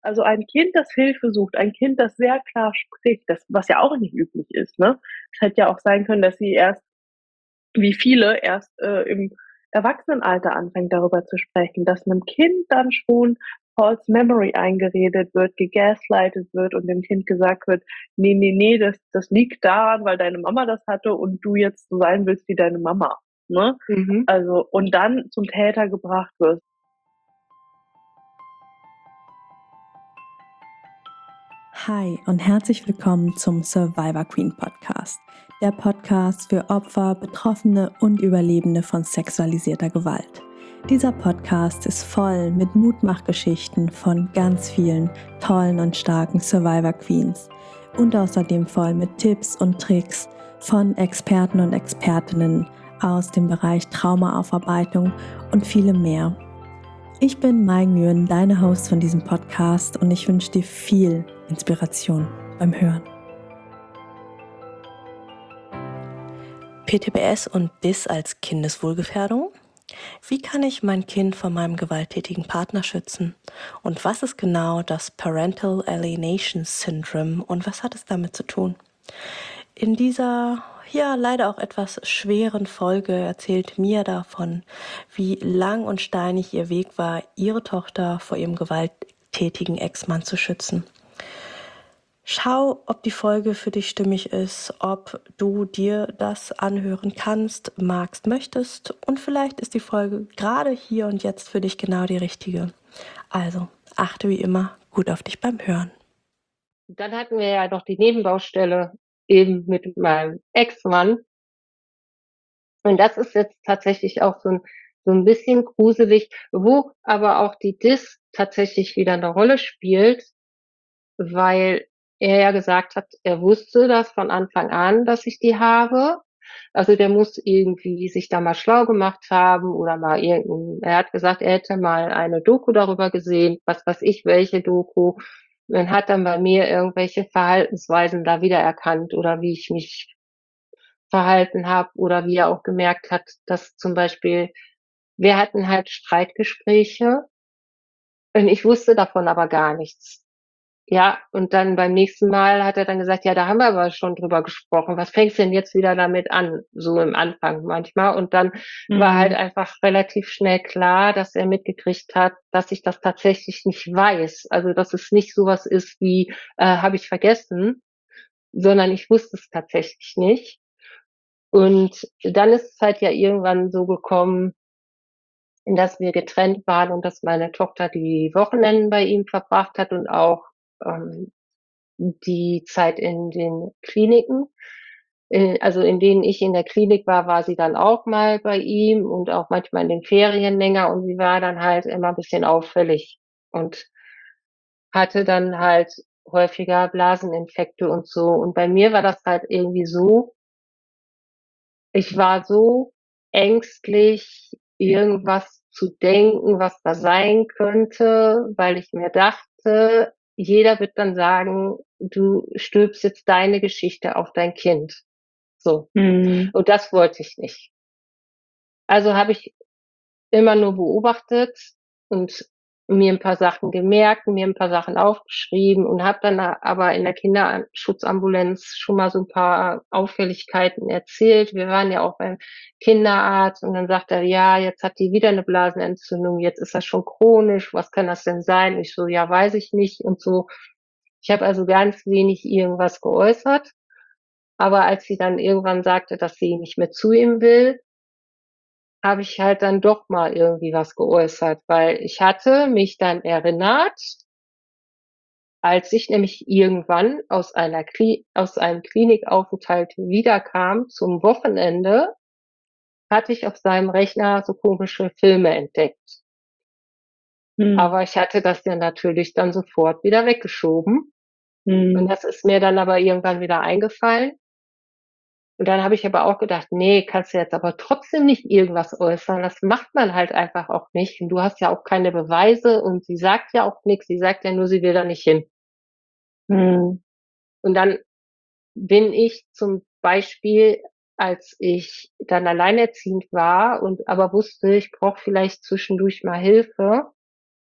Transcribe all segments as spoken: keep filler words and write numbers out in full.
Also ein Kind, das Hilfe sucht, ein Kind, das sehr klar spricht, das, was ja auch nicht üblich ist, ne? Es hätte ja auch sein können, dass sie erst, wie viele, erst äh, im Erwachsenenalter anfängt, darüber zu sprechen, dass einem Kind dann schon false memory eingeredet wird, gegaslightet wird und dem Kind gesagt wird, nee, nee, nee, das, das liegt daran, weil deine Mama das hatte und du jetzt so sein willst wie deine Mama, ne? Mhm. Also, und dann zum Täter gebracht wirst. Hi und herzlich willkommen zum Survivor Queen Podcast, der Podcast für Opfer, Betroffene und Überlebende von sexualisierter Gewalt. Dieser Podcast ist voll mit Mutmachgeschichten von ganz vielen tollen und starken Survivor Queens und außerdem voll mit Tipps und Tricks von Experten und Expertinnen aus dem Bereich Traumaaufarbeitung und vielem mehr. Ich bin Mai Nguyen, deine Host von diesem Podcast, und ich wünsche dir viel Inspiration beim Hören. P T B S und D I S als Kindeswohlgefährdung? Wie kann ich mein Kind vor meinem gewalttätigen Partner schützen? Und was ist genau das Parental Alienation Syndrome und was hat es damit zu tun? In dieser, ja, leider auch etwas schweren Folge erzählt Mia davon, wie lang und steinig ihr Weg war, ihre Tochter vor ihrem gewalttätigen Ex-Mann zu schützen. Schau, ob die Folge für dich stimmig ist, ob du dir das anhören kannst, magst, möchtest, und vielleicht ist die Folge gerade hier und jetzt für dich genau die richtige. Also, achte wie immer gut auf dich beim Hören. Dann hatten wir ja noch die Nebenbaustelle eben mit meinem Ex-Mann. Und das ist jetzt tatsächlich auch so ein, so ein bisschen gruselig, wo aber auch die D I S tatsächlich wieder eine Rolle spielt, weil er ja gesagt hat, er wusste das von Anfang an, dass ich die habe. Also der muss irgendwie sich da mal schlau gemacht haben oder mal irgendein, er hat gesagt, er hätte mal eine Doku darüber gesehen, was weiß ich, welche Doku. Man hat dann bei mir irgendwelche Verhaltensweisen da wiedererkannt oder wie ich mich verhalten habe oder wie er auch gemerkt hat, dass zum Beispiel wir hatten halt Streitgespräche und ich wusste davon aber gar nichts. Ja, und dann beim nächsten Mal hat er dann gesagt: „Ja, da haben wir aber schon drüber gesprochen. Was fängst du denn jetzt wieder damit an?“ So im Anfang manchmal. Und dann war halt Mhm. einfach relativ schnell klar, dass er mitgekriegt hat, dass ich das tatsächlich nicht weiß. Also, dass es nicht so was ist wie, äh: „Habe ich vergessen“, sondern ich wusste es tatsächlich nicht. Und dann ist es halt ja irgendwann so gekommen, dass wir getrennt waren und dass meine Tochter die Wochenenden bei ihm verbracht hat und auch, ähm, die Zeit in den Kliniken. Äh, also in denen ich in der Klinik war, war sie dann auch mal bei ihm und auch manchmal in den Ferien länger und sie war dann halt immer 'n bisschen auffällig und hatte dann halt häufiger Blaseninfekte und so. Und bei mir war das halt irgendwie so, ich war so ängstlich, irgendwas zu denken, was da sein könnte, weil ich mir dachte, jeder wird dann sagen: „Du stülpst jetzt deine Geschichte auf dein Kind.“ So. Mhm. Und das wollte ich nicht. Also habe ich immer nur beobachtet und mir 'n paar Sachen gemerkt, mir 'n paar Sachen aufgeschrieben und habe dann a aber in der Kinderschutzambulanz schon mal so 'n paar Auffälligkeiten erzählt. Wir waren ja auch beim Kinderarzt und dann sagt er: „Ja, jetzt hat die wieder 'ne Blasenentzündung, jetzt ist das schon chronisch. Was kann das denn sein?“ Ich so: „Ja, weiß ich nicht“ und so. Ich habe also ganz wenig irgendwas geäußert, aber als sie dann irgendwann sagte, dass sie nicht mehr zu ihm will, habe ich halt dann doch mal irgendwie was geäußert, weil ich hatte mich dann erinnert, als ich nämlich irgendwann aus einer Kli aus einem Klinikaufenthalt wiederkam zum Wochenende, hatte ich auf seinem Rechner so komische Filme entdeckt. Mhm. Aber ich hatte das ja natürlich dann sofort wieder weggeschoben und Mhm. das ist mir dann aber irgendwann wieder eingefallen. Und dann habe ich aber auch gedacht: „Ne, kannst du jetzt aber trotzdem nicht irgendwas äußern. Das macht man halt einfach auch nicht. Und du hast ja auch keine Beweise und sie sagt ja auch nix. Sie sagt ja nur, sie will da nicht hin.“ Mhm. Und dann bin ich zum Beispiel, als ich dann alleinerziehend war und aber wusste, ich brauche vielleicht zwischendurch mal Hilfe,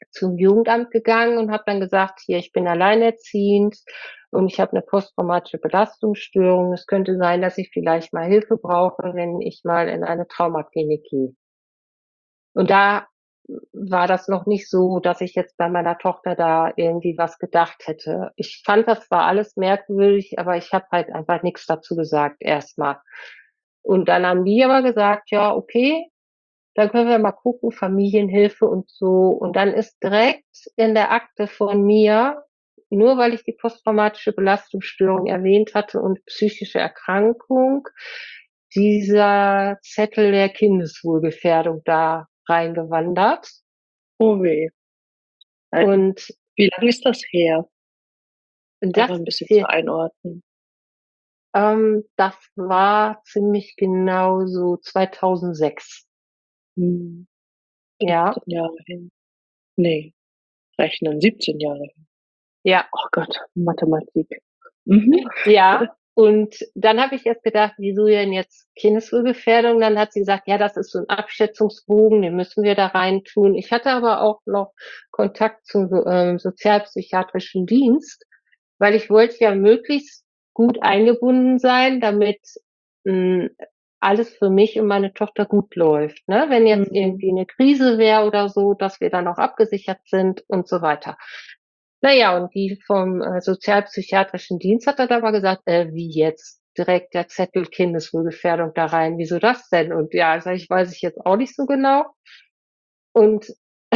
zum Jugendamt gegangen und habe dann gesagt, hier, ich bin alleinerziehend und ich habe eine posttraumatische Belastungsstörung. Es könnte sein, dass ich vielleicht mal Hilfe brauche, wenn ich mal in eine Traumaklinik gehe. Und da war das noch nicht so, dass ich jetzt bei meiner Tochter da irgendwie was gedacht hätte. Ich fand das zwar alles merkwürdig, aber ich habe halt einfach nichts dazu gesagt erstmal. Und dann haben die aber gesagt, ja, okay, dann können wir mal gucken, Familienhilfe und so. Und dann ist direkt in der Akte von mir, nur weil ich die posttraumatische Belastungsstörung erwähnt hatte und psychische Erkrankung, dieser Zettel der Kindeswohlgefährdung da reingewandert. Oh weh. Und wie lange ist das her? das, ein bisschen hier, zu einordnen. Ähm, das war ziemlich genau so zweitausendsechs. Hm. Ja. siebzehn Jahre hin. Nee, rechnen, siebzehn Jahre hin. Ja. Oh Gott, Mathematik. Mhm. Ja. Und dann habe ich erst gedacht, wieso denn jetzt Kindeswohlgefährdung? Dann hat sie gesagt, ja, das ist so ein Abschätzungsbogen, den müssen wir da rein tun. Ich hatte aber auch noch Kontakt zum ähm, sozialpsychiatrischen Dienst, weil ich wollte ja möglichst gut eingebunden sein, damit mh, alles für mich und meine Tochter gut läuft. Ne? Wenn jetzt Mhm. irgendwie eine Krise wäre oder so, dass wir dann auch abgesichert sind und so weiter. Naja, und die vom äh, sozialpsychiatrischen Dienst hat dann aber gesagt, äh, wie jetzt? Direkt der Zettel Kindeswohlgefährdung da rein. Wieso das denn? Und ja, sag ich, weiß ich jetzt auch nicht so genau. Und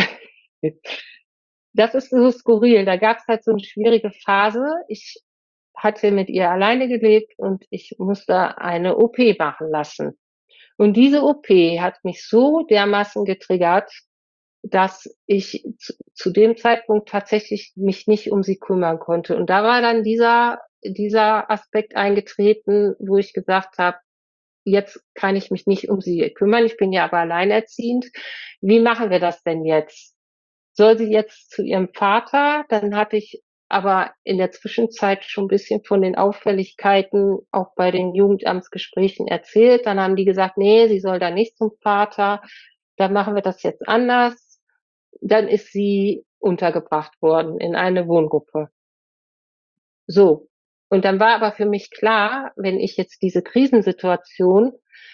das ist so skurril. Da gab es halt so eine schwierige Phase. Ich hatte mit ihr alleine gelebt und ich musste eine O P machen lassen. Und diese O P hat mich so dermaßen getriggert, dass ich zu, zu dem Zeitpunkt tatsächlich mich nicht um sie kümmern konnte. Und da war dann dieser, dieser Aspekt eingetreten, wo ich gesagt habe, jetzt kann ich mich nicht um sie kümmern. Ich bin ja aber alleinerziehend. Wie machen wir das denn jetzt? Soll sie jetzt zu ihrem Vater? Dann hatte ich aber in der Zwischenzeit schon ein bisschen von den Auffälligkeiten auch bei den Jugendamtsgesprächen erzählt. Dann haben die gesagt, nee, sie soll da nicht zum Vater. Dann machen wir das jetzt anders. Dann ist sie untergebracht worden in eine Wohngruppe. So. Und dann war aber für mich klar, wenn ich jetzt diese Krisensituation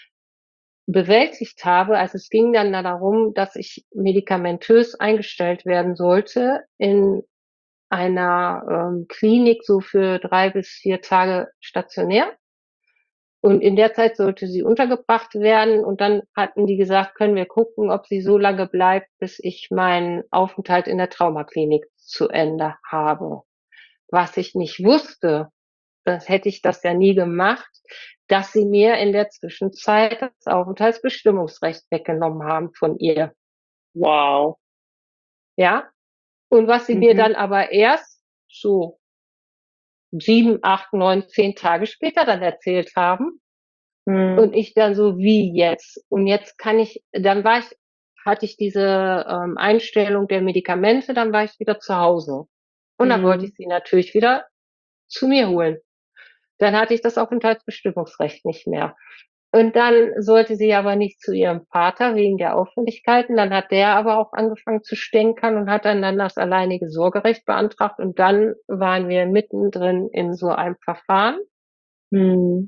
bewältigt habe, also es ging dann darum, dass ich medikamentös eingestellt werden sollte in einer ähm, Klinik so für drei bis vier Tage stationär. Und in der Zeit sollte sie untergebracht werden. Und dann hatten die gesagt, können wir gucken, ob sie so lange bleibt, bis ich meinen Aufenthalt in der Traumaklinik zu Ende habe. Was ich nicht wusste, das hätte ich das ja nie gemacht, dass sie mir in der Zwischenzeit das Aufenthaltsbestimmungsrecht weggenommen haben von ihr. Wow. Ja. Und was sie Mhm. mir dann aber erst so sieben, acht, neun, zehn Tage später dann erzählt haben. Mhm. Und ich dann so, wie jetzt? Und jetzt kann ich, dann war ich, hatte ich diese ähm, Einstellung der Medikamente, dann war ich wieder zu Hause. Und dann mhm. wollte ich sie natürlich wieder zu mir holen. Dann hatte ich das Aufenthaltsbestimmungsrecht nicht mehr. Und dann sollte sie aber nicht zu ihrem Vater wegen der Auffälligkeiten. Dann hat der aber auch angefangen zu stänkern und hat dann, dann das alleinige Sorgerecht beantragt. Und dann waren wir mittendrin in so einem Verfahren. Hm.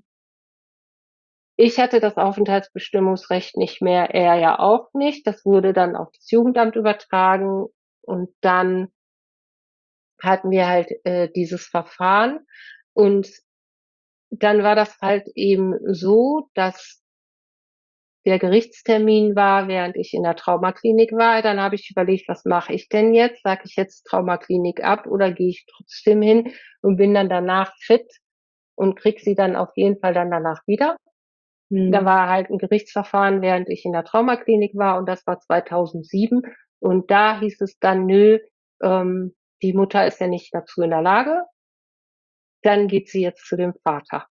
Ich hatte das Aufenthaltsbestimmungsrecht nicht mehr, er ja auch nicht. Das wurde dann auf das Jugendamt übertragen. Und dann hatten wir halt äh, dieses Verfahren. Und dann war das halt eben so, dass der Gerichtstermin war, während ich in der Traumaklinik war. Dann habe ich überlegt, was mache ich denn jetzt? Sage ich jetzt Traumaklinik ab oder gehe ich trotzdem hin und bin dann danach fit und krieg sie dann auf jeden Fall dann danach wieder? Hm. Da war halt ein Gerichtsverfahren, während ich in der Traumaklinik war und das war zweitausendsieben. Und da hieß es dann, nö, ähm, die Mutter ist ja nicht dazu in der Lage. Dann geht sie jetzt zu dem Vater.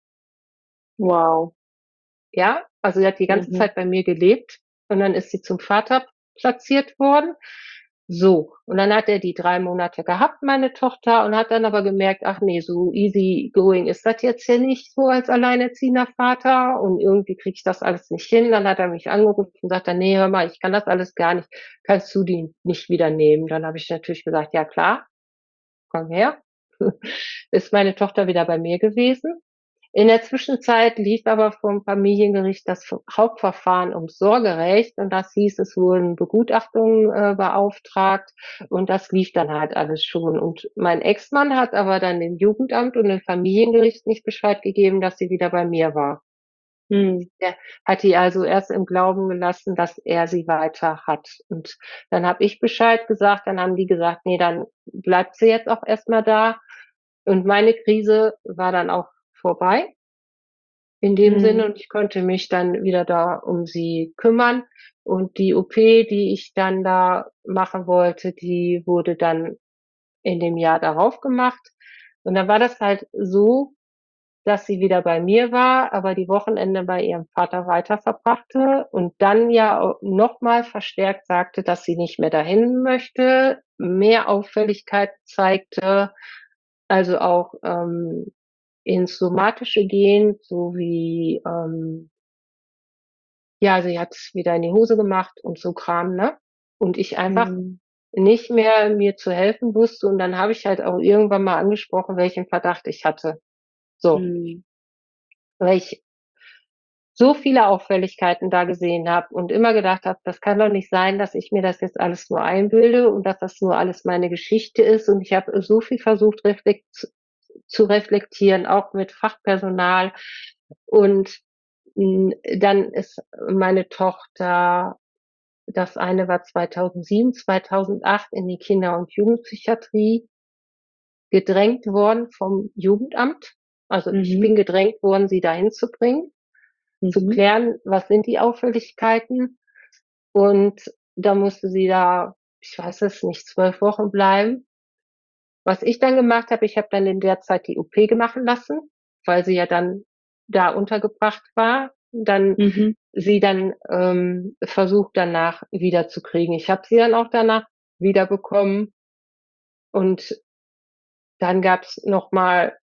Wow. Ja, also sie hat die ganze mhm. Zeit bei mir gelebt und dann ist sie zum Vater platziert worden. So, und dann hat er die drei Monate gehabt, meine Tochter, und hat dann aber gemerkt, ach nee, so easy going ist das jetzt hier nicht so als alleinerziehender Vater und irgendwie kriege ich das alles nicht hin. Dann hat er mich angerufen und sagt dann, nee, hör mal, ich kann das alles gar nicht, kannst du die nicht wieder nehmen? Dann habe ich natürlich gesagt, ja klar, komm her. Ist meine Tochter wieder bei mir gewesen. In der Zwischenzeit lief aber vom Familiengericht das Hauptverfahren ums Sorgerecht und das hieß, es wurden Begutachtungen äh, beauftragt und das lief dann halt alles schon. Und mein Ex-Mann hat aber dann dem Jugendamt und dem Familiengericht nicht Bescheid gegeben, dass sie wieder bei mir war. Hm. Der hat die also erst im Glauben gelassen, dass er sie weiter hat. Und dann habe ich Bescheid gesagt, dann haben die gesagt, nee, dann bleibt sie jetzt auch erstmal da. Und meine Krise war dann auch vorbei in dem Sinne Hm. und ich konnte mich dann wieder da um sie kümmern. Und die O P, die ich dann da machen wollte, die wurde dann in dem Jahr darauf gemacht. Und dann war das halt so, dass sie wieder bei mir war, aber die Wochenende bei ihrem Vater weiter verbrachte und dann ja noch mal verstärkt sagte, dass sie nicht mehr dahin möchte, mehr Auffälligkeit zeigte, also auch ähm, ins Somatische gehen, so wie ähm, ja, sie hat wieder in die Hose gemacht und so Kram, ne? Und ich einfach Hm. nicht mehr mir zu helfen wusste und dann habe ich halt auch irgendwann mal angesprochen, welchen Verdacht ich hatte. So, Hm. weil ich so viele Auffälligkeiten da gesehen habe und immer gedacht habe, das kann doch nicht sein, dass ich mir das jetzt alles nur einbilde und dass das nur alles meine Geschichte ist. Und ich habe so viel versucht, reflekt zu reflektieren, auch mit Fachpersonal. Und mh, dann ist meine Tochter, das eine war zweitausendsieben, zweitausendacht in die Kinder- und Jugendpsychiatrie gedrängt worden vom Jugendamt. Also ich Mhm. bin gedrängt worden, sie dahin zu bringen, zu Mhm. klären, was sind die Auffälligkeiten. Und da musste sie da, ich weiß es nicht, zwölf Wochen bleiben. Was ich dann gemacht habe, ich habe dann in der Zeit die O P machen lassen, weil sie ja dann da untergebracht war. Dann Mhm. sie dann ähm, versucht danach wiederzukriegen. Ich habe sie dann auch danach wiederbekommen und dann gab's noch mal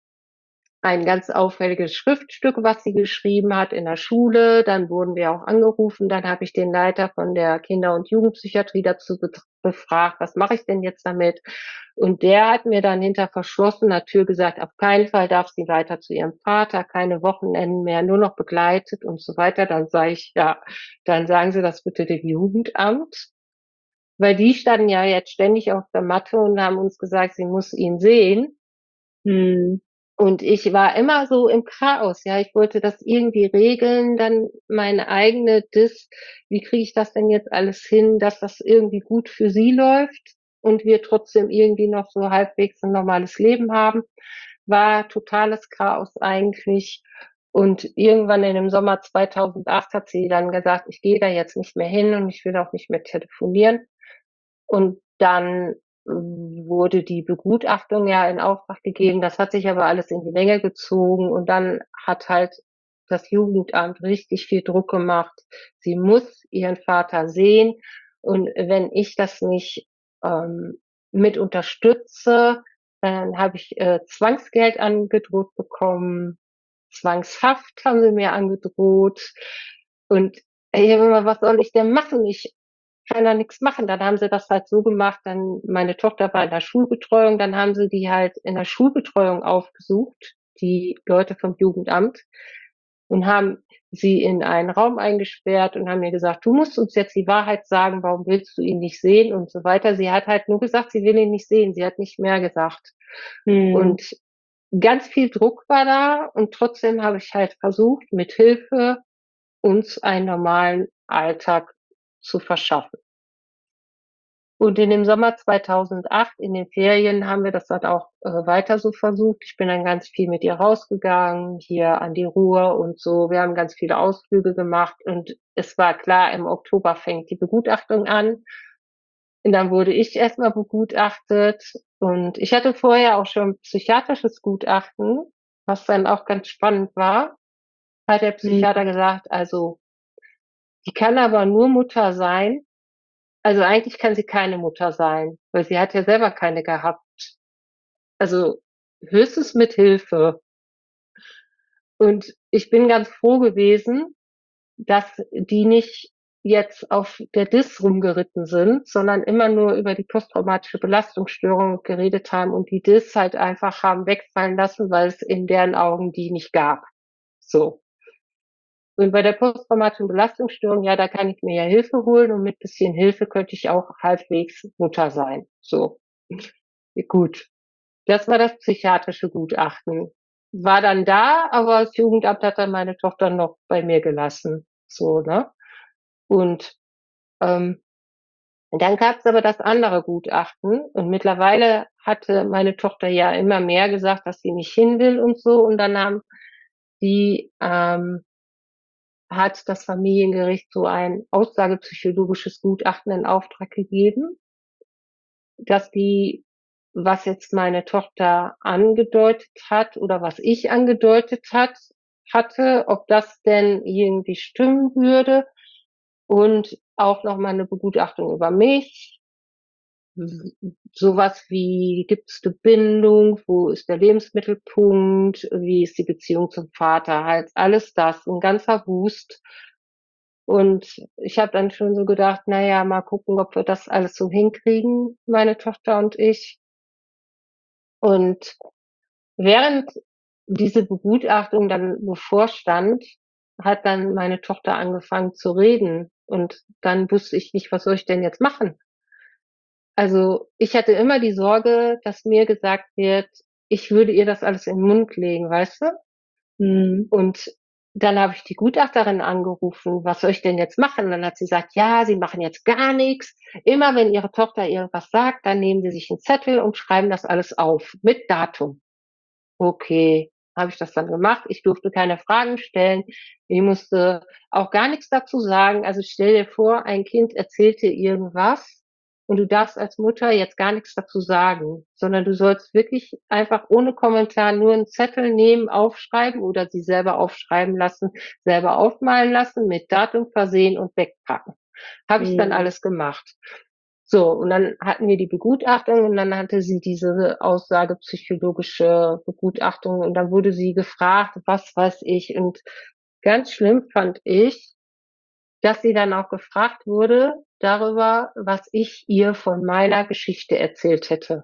ein ganz auffälliges Schriftstück, was sie geschrieben hat in der Schule. Dann wurden wir auch angerufen. Dann habe ich den Leiter von der Kinder- und Jugendpsychiatrie dazu befragt, was mache ich denn jetzt damit? Und der hat mir dann hinter verschlossener Tür gesagt, auf keinen Fall darf sie weiter zu ihrem Vater, keine Wochenenden mehr, nur noch begleitet und so weiter. Dann sage ich, ja, dann sagen Sie das bitte dem Jugendamt. Weil die standen ja jetzt ständig auf der Matte und haben uns gesagt, sie muss ihn sehen. Hm. Und ich war immer so im Chaos, ja. Ich wollte das irgendwie regeln, dann meine eigene Dis, wie kriege ich das denn jetzt alles hin, dass das irgendwie gut für sie läuft und wir trotzdem irgendwie noch so halbwegs ein normales Leben haben, war totales Chaos eigentlich. Und irgendwann in dem Sommer zweitausendacht hat sie dann gesagt, ich gehe da jetzt nicht mehr hin und ich will auch nicht mehr telefonieren. Und dann wurde die Begutachtung ja in Auftrag gegeben. Das hat sich aber alles in die Länge gezogen und dann hat halt das Jugendamt richtig viel Druck gemacht. Sie muss ihren Vater sehen und wenn ich das nicht ähm, mit unterstütze, dann habe ich äh, Zwangsgeld angedroht bekommen, Zwangshaft haben sie mir angedroht und ey, was soll ich denn machen? Ich kann da nichts machen. Dann haben sie das halt so gemacht, dann meine Tochter war in der Schulbetreuung, dann haben sie die halt in der Schulbetreuung aufgesucht, die Leute vom Jugendamt, und haben sie in einen Raum eingesperrt und haben mir gesagt, du musst uns jetzt die Wahrheit sagen, warum willst du ihn nicht sehen und so weiter. Sie hat halt nur gesagt, sie will ihn nicht sehen, sie hat nicht mehr gesagt. Hm. Und ganz viel Druck war da und trotzdem habe ich halt versucht, mit Hilfe uns einen normalen Alltag zu verschaffen. Und in dem Sommer zweitausendacht, in den Ferien, haben wir das dann auch äh, weiter so versucht. Ich bin dann ganz viel mit ihr rausgegangen, hier an die Ruhr und so. Wir haben ganz viele Ausflüge gemacht und es war klar, im Oktober fängt die Begutachtung an. Und dann wurde ich erstmal begutachtet und ich hatte vorher auch schon psychiatrisches Gutachten, was dann auch ganz spannend war. Hat der Hm. Psychiater gesagt, also die kann aber nur Mutter sein, Also eigentlich kann sie keine Mutter sein, weil sie hat ja selber keine gehabt. Also höchstens mit Hilfe. Und ich bin ganz froh gewesen, dass die nicht jetzt auf der Dis rumgeritten sind, sondern immer nur über die posttraumatische Belastungsstörung geredet haben und die Dis halt einfach haben wegfallen lassen, weil es in deren Augen die nicht gab. So. Und bei der posttraumatischen Belastungsstörung, ja, da kann ich mir ja Hilfe holen und mit bisschen Hilfe könnte ich auch halbwegs Mutter sein. So. Gut. Das war das psychiatrische Gutachten. War dann da, aber das Jugendamt hat dann meine Tochter noch bei mir gelassen. So, ne? Und ähm, dann gab's aber das andere Gutachten und mittlerweile hatte meine Tochter ja immer mehr gesagt, dass sie nicht hin will und so. Und dann haben die ähm, hat das Familiengericht so ein aussagepsychologisches Gutachten in Auftrag gegeben, dass die, was jetzt meine Tochter angedeutet hat oder was ich angedeutet hat, hatte, ob das denn irgendwie stimmen würde und auch noch mal eine Begutachtung über mich. Sowas wie, gibt's eine Bindung, wo ist der Lebensmittelpunkt, wie ist die Beziehung zum Vater, halt alles das, ein ganzer Wust. Und ich habe dann schon so gedacht, na ja, mal gucken, ob wir das alles so hinkriegen, meine Tochter und ich. Und während diese Begutachtung dann bevorstand, hat dann meine Tochter angefangen zu reden. Und dann wusste ich nicht, was soll ich denn jetzt machen? Also ich hatte immer die Sorge, dass mir gesagt wird, ich würde ihr das alles in den Mund legen, weißt du? Mhm. Und dann habe ich die Gutachterin angerufen, was soll ich denn jetzt machen? Und dann hat sie gesagt, ja, sie machen jetzt gar nichts. Immer wenn ihre Tochter irgendwas sagt, dann nehmen sie sich einen Zettel und schreiben das alles auf mit Datum. Okay, habe ich das dann gemacht. Ich durfte keine Fragen stellen. Ich musste auch gar nichts dazu sagen. Also stell dir vor, ein Kind erzählt dir irgendwas und du darfst als Mutter jetzt gar nichts dazu sagen, sondern du sollst wirklich einfach ohne Kommentar nur einen Zettel nehmen, aufschreiben oder sie selber aufschreiben lassen, selber aufmalen lassen, mit Datum versehen und wegpacken. Habe ich dann Mhm. alles gemacht. So, und dann hatten wir die Begutachtung und dann hatte sie diese aussagepsychologische Begutachtung und dann wurde sie gefragt, was weiß ich. Und ganz schlimm fand ich, dass sie dann auch gefragt wurde darüber, was ich ihr von meiner Geschichte erzählt hätte.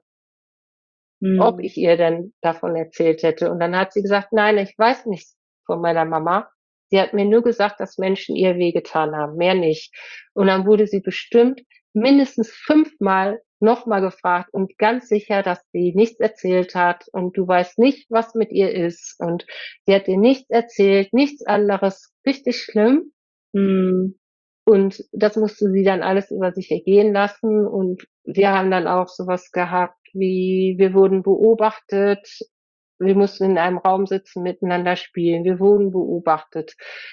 Ob Mhm. ich ihr denn davon erzählt hätte. Und dann hat sie gesagt, nein, ich weiß nichts von meiner Mama. Sie hat mir nur gesagt, dass Menschen ihr wehgetan haben, mehr nicht. Und dann wurde sie bestimmt mindestens fünfmal nochmal gefragt und ganz sicher, dass sie nichts erzählt hat und du weißt nicht, was mit ihr ist. Und sie hat dir nichts erzählt, nichts anderes. Richtig schlimm. Mhm. Und das musste sie dann alles über sich ergehen lassen. Und wir haben dann auch sowas gehabt wie, wir wurden beobachtet, wir mussten in einem Raum sitzen, miteinander spielen, wir wurden beobachtet.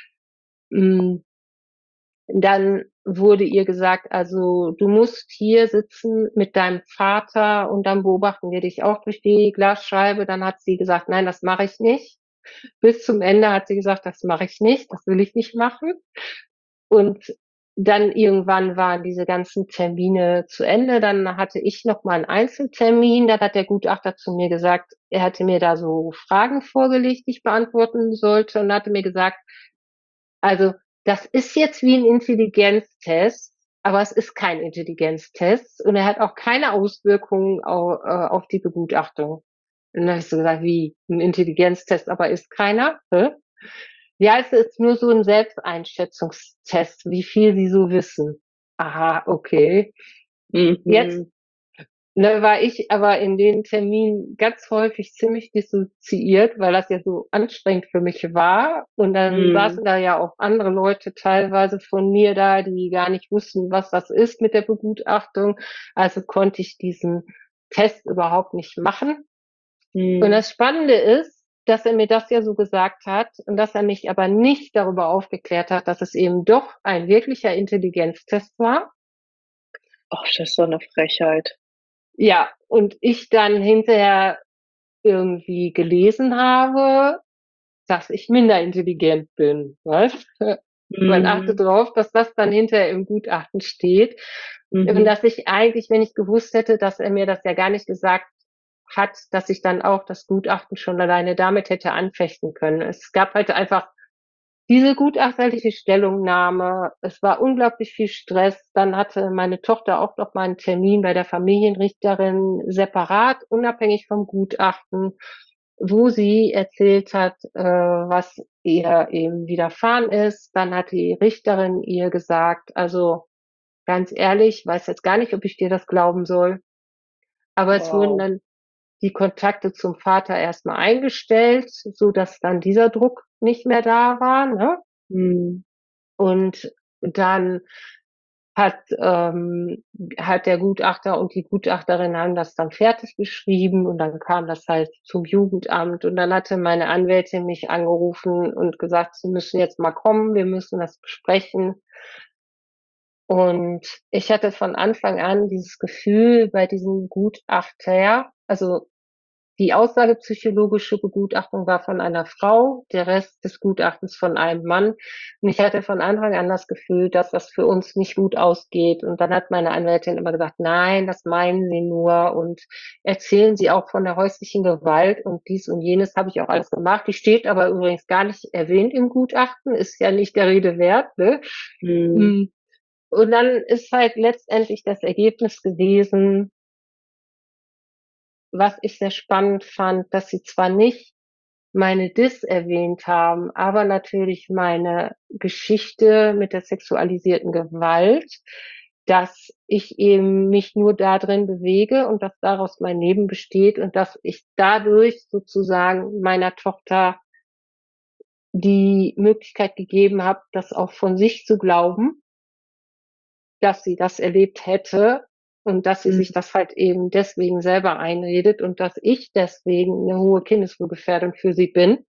Mm, Dann wurde ihr gesagt, also du musst hier sitzen mit deinem Vater und dann beobachten wir dich auch durch die Glasscheibe. Dann hat sie gesagt, nein, das mache ich nicht. Bis zum Ende hat sie gesagt, das mache ich nicht, das will ich nicht machen. Und dann irgendwann waren diese ganzen Termine zu Ende. Dann hatte ich noch mal einen Einzeltermin. Dann hat der Gutachter zu mir gesagt, er hatte mir da so Fragen vorgelegt, die ich beantworten sollte und hatte mir gesagt, also das ist jetzt wie ein Intelligenztest, aber es ist kein Intelligenztest und er hat auch keine Auswirkungen au, äh, auf die Begutachtung. Und dann habe ich so gesagt, wie ein Intelligenztest, aber ist keiner? Hä? Ja, es ist nur so ein Selbsteinschätzungstest, wie viel sie so wissen. Aha, okay. Jetzt, Mhm. ne, war ich aber in den Terminen ganz häufig ziemlich dissoziiert, weil das ja so anstrengend für mich war. Und dann Mhm. saßen da ja auch andere Leute teilweise von mir da, die gar nicht wussten, was das ist mit der Begutachtung. Also konnte ich diesen Test überhaupt nicht machen. Und Mhm. das Spannende ist, dass er mir das ja so gesagt hat und dass er mich aber nicht darüber aufgeklärt hat, dass es eben doch ein wirklicher Intelligenztest war. Ach, das ist so eine Frechheit. Ja, und ich dann hinterher irgendwie gelesen habe, dass ich minder intelligent bin, weißt? Man achte Mhm. drauf, dass das dann hinterher im Gutachten steht. Und Mhm. dass ich eigentlich, wenn ich gewusst hätte, dass er mir das ja gar nicht gesagt hat, dass ich dann auch das Gutachten schon alleine damit hätte anfechten können. Es gab halt einfach diese gutachterliche Stellungnahme. Es war unglaublich viel Stress. Dann hatte meine Tochter auch noch mal einen Termin bei der Familienrichterin separat, unabhängig vom Gutachten, wo sie erzählt hat, äh, was ihr eben widerfahren ist. Dann hat die Richterin ihr gesagt, also ganz ehrlich, weiß jetzt gar nicht, ob ich dir das glauben soll, aber es wurden Wow. dann die Kontakte zum Vater erstmal eingestellt, so dass dann dieser Druck nicht mehr da war, ne? Mhm. Und dann hat, ähm, hat der Gutachter und die Gutachterin haben das dann fertig geschrieben und dann kam das halt zum Jugendamt und dann hatte meine Anwältin mich angerufen und gesagt, sie müssen jetzt mal kommen, wir müssen das besprechen. Und ich hatte von Anfang an dieses Gefühl bei diesem Gutachter, also die aussagepsychologische Begutachtung war von einer Frau, der Rest des Gutachtens von einem Mann. Und ich hatte von Anfang an das Gefühl, dass das für uns nicht gut ausgeht. Und dann hat meine Anwältin immer gesagt, nein, das meinen Sie nur und erzählen Sie auch von der häuslichen Gewalt und dies und jenes habe ich auch alles gemacht. Die steht aber übrigens gar nicht erwähnt im Gutachten, ist ja nicht der Rede wert, ne? Mhm. Mm. Und dann ist halt letztendlich das Ergebnis gewesen, was ich sehr spannend fand, dass sie zwar nicht meine Dis erwähnt haben, aber natürlich meine Geschichte mit der sexualisierten Gewalt, dass ich eben mich nur da drin bewege und dass daraus mein Leben besteht und dass ich dadurch sozusagen meiner Tochter die Möglichkeit gegeben habe, das auch von sich zu glauben, dass sie das erlebt hätte und dass sie sich Mhm. das halt eben deswegen selber einredet und dass ich deswegen eine hohe Kindeswohlgefährdung für sie bin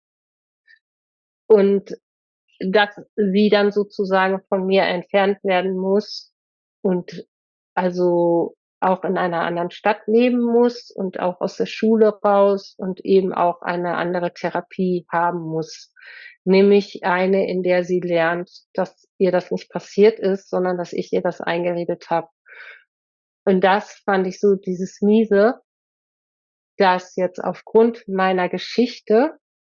und dass sie dann sozusagen von mir entfernt werden muss und also auch in einer anderen Stadt leben muss und auch aus der Schule raus und eben auch eine andere Therapie haben muss. Nämlich eine, in der sie lernt, dass ihr das nicht passiert ist, sondern dass ich ihr das eingeredet habe. Und das fand ich so dieses Miese, dass jetzt aufgrund meiner Geschichte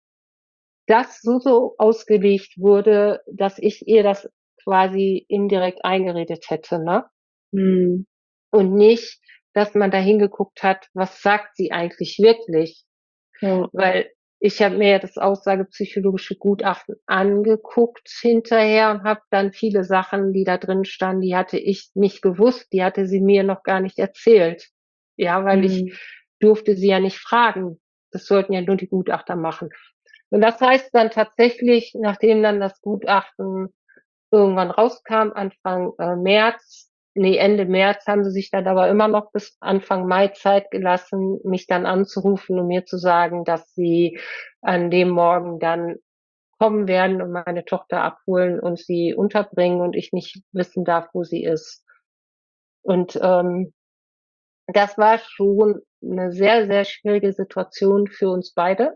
das so, so ausgelegt wurde, dass ich ihr das quasi indirekt eingeredet hätte, ne? Mhm. Und nicht, dass man da hingeguckt hat, was sagt sie eigentlich wirklich? Ja. Weil ich habe mir ja das aussagepsychologische Gutachten angeguckt hinterher und habe dann viele Sachen, die da drin standen, die hatte ich nicht gewusst, die hatte sie mir noch gar nicht erzählt. Ja, weil ich Mhm. durfte sie ja nicht fragen. Das sollten ja nur die Gutachter machen. Und das heißt dann tatsächlich, nachdem dann das Gutachten irgendwann rauskam, Anfang äh, März, nee, Ende März, haben sie sich dann aber immer noch bis Anfang Mai Zeit gelassen, mich dann anzurufen und mir zu sagen, dass sie an dem Morgen dann kommen werden und meine Tochter abholen und sie unterbringen und ich nicht wissen darf, wo sie ist. Und ähm, das war schon eine sehr, sehr schwierige Situation für uns beide,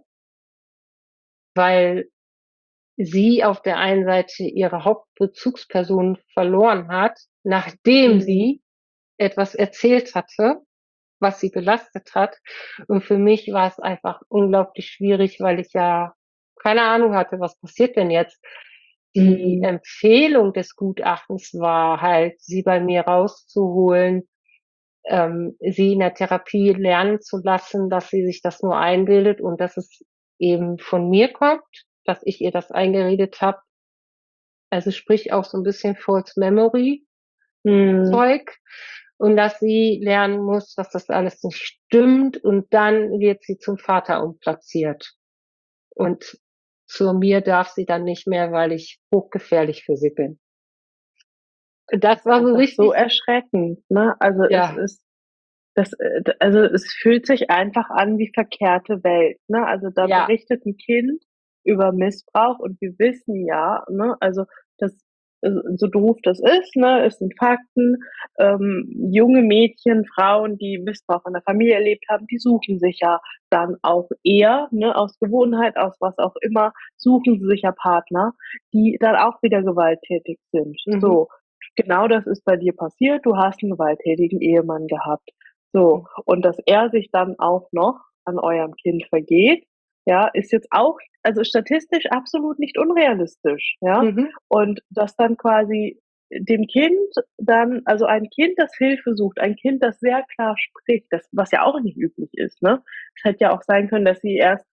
weil sie auf der einen Seite ihre Hauptbezugsperson verloren hat, nachdem Mhm. sie etwas erzählt hatte, was sie belastet hat. Und für mich war es einfach unglaublich schwierig, weil ich ja keine Ahnung hatte, was passiert denn jetzt. Die Mhm. Empfehlung des Gutachtens war halt, sie bei mir rauszuholen, ähm, sie in der Therapie lernen zu lassen, dass sie sich das nur einbildet und dass es eben von mir kommt, dass ich ihr das eingeredet habe. Also sprich auch so ein bisschen False Memory Mhm. Zeug und dass sie lernen muss, dass das alles nicht stimmt und dann wird sie zum Vater umplatziert. Und zu mir darf sie dann nicht mehr, weil ich hochgefährlich für sie bin. Das Das ist war so einfach so richtig, erschreckend, ne? Also, es ja, ist das, äh, d also, es fühlt sich einfach an wie verkehrte Welt, ne? Also, da ja, berichtet 'n Kind über Missbrauch und wir wissen ja, ne, also, dass so doof das ist, ne, es sind Fakten. Ähm, junge Mädchen, Frauen, die Missbrauch in der Familie erlebt haben, die suchen sich ja dann auch eher, ne, aus Gewohnheit, aus was auch immer, suchen sie sich ja Partner, die dann auch wieder gewalttätig sind. Mhm. So, genau das ist bei dir passiert. Du hast einen gewalttätigen Ehemann gehabt. So, und dass er sich dann auch noch an eurem Kind vergeht, ja, ist jetzt auch, also statistisch absolut nicht unrealistisch, ja. Mhm. Und dass dann quasi dem Kind dann, also ein Kind, das Hilfe sucht, ein Kind, das sehr klar spricht, das, was ja auch nicht üblich ist, ne? Es hätte ja auch sein können, dass sie erst,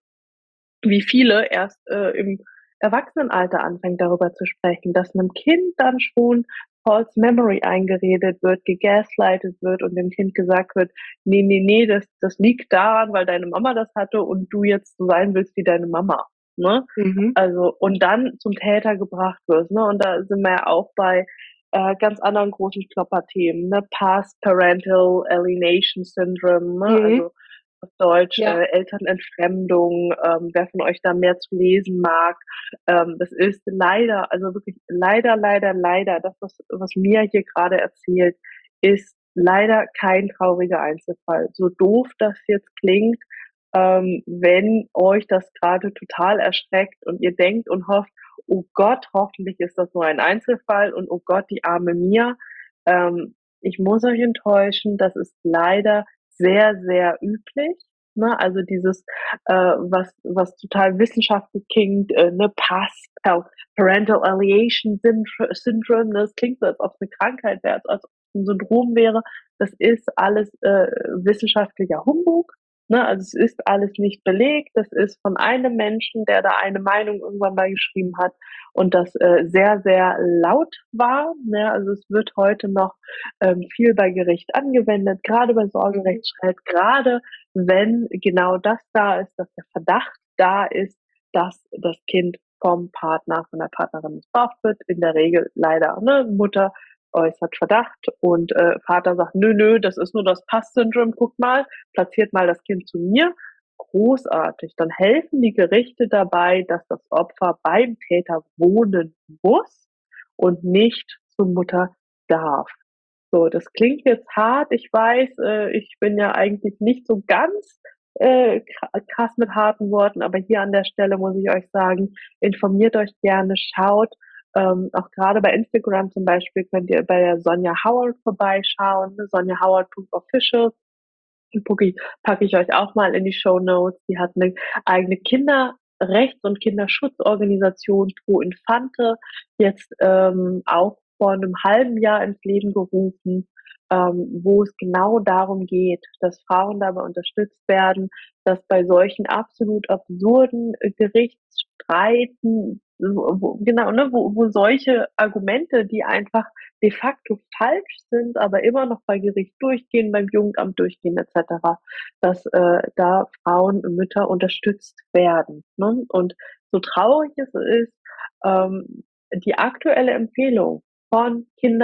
wie viele, erst äh, im Erwachsenenalter anfängt, darüber zu sprechen, dass einem Kind dann schon False Memory eingeredet wird, gegaslightet wird und dem Kind gesagt wird, nee, nee, nee, das, das liegt daran, weil deine Mama das hatte und du jetzt so sein willst wie deine Mama, ne? Mhm. Also, und dann zum Täter gebracht wirst, ne? Und da sind wir ja auch bei äh, ganz anderen großen Klopperthemen, ne? Past Parental Alienation Syndrome, ne? Mhm. Also auf Deutsch Ja. äh, Elternentfremdung, ähm, wer von euch da mehr zu lesen mag. Ähm, das ist leider, also wirklich leider, leider, leider, das, was, was Mia hier gerade erzählt, ist leider kein trauriger Einzelfall. So doof das jetzt klingt, ähm, wenn euch das gerade total erschreckt und ihr denkt und hofft, oh Gott, hoffentlich ist das nur ein Einzelfall und oh Gott, die arme Mia. Ähm, ich muss euch enttäuschen, das ist leider sehr, sehr üblich. Ne? Also dieses, äh, was, was total wissenschaftlich klingt, äh, ne, Past Parental Alienation Syndrome, ne? Das klingt so, als ob es eine Krankheit wäre, als ob es ein Syndrom wäre. Das ist alles äh, wissenschaftlicher Humbug. Ne? Also es ist alles nicht belegt. Das ist von einem Menschen, der da eine Meinung irgendwann mal geschrieben hat und das äh, sehr, sehr laut war. Ne? Also es wird heute noch ähm, viel bei Gericht angewendet, gerade bei Sorgerechtsstreit, gerade wenn genau das da ist, dass der Verdacht da ist, dass das Kind vom Partner, von der Partnerin missbraucht wird. In der Regel leider, ne, Mutter äußert Verdacht und äh, Vater sagt, nö, nö, das ist nur das Pass-Syndrom, guck mal, platziert mal das Kind zu mir. Großartig. Dann helfen die Gerichte dabei, dass das Opfer beim Täter wohnen muss und nicht zur Mutter darf. So, das klingt jetzt hart. Ich weiß, äh, ich bin ja eigentlich nicht so ganz äh, krass mit harten Worten, aber hier an der Stelle muss ich euch sagen, informiert euch gerne, schaut. Ähm, auch gerade bei Instagram zum Beispiel könnt ihr bei der Sonja Howard vorbeischauen, ne? sonja howard punkt official. Die packe packe ich euch auch mal in die Show Notes. Die hat eine eigene Kinderrechts- und Kinderschutzorganisation Pro Infante jetzt ähm, auch vor einem halben Jahr ins Leben gerufen, ähm, wo es genau darum geht, dass Frauen dabei unterstützt werden, dass bei solchen absolut absurden äh, Gerichtsstreiten, wo, wo, genau, ne, wo, wo solche Argumente, die einfach de facto falsch sind, aber immer noch bei Gericht durchgehen, beim Jugendamt durchgehen et cetera, dass äh, da Frauen und Mütter unterstützt werden. Ne? Und so traurig es ist, ähm, die aktuelle Empfehlung von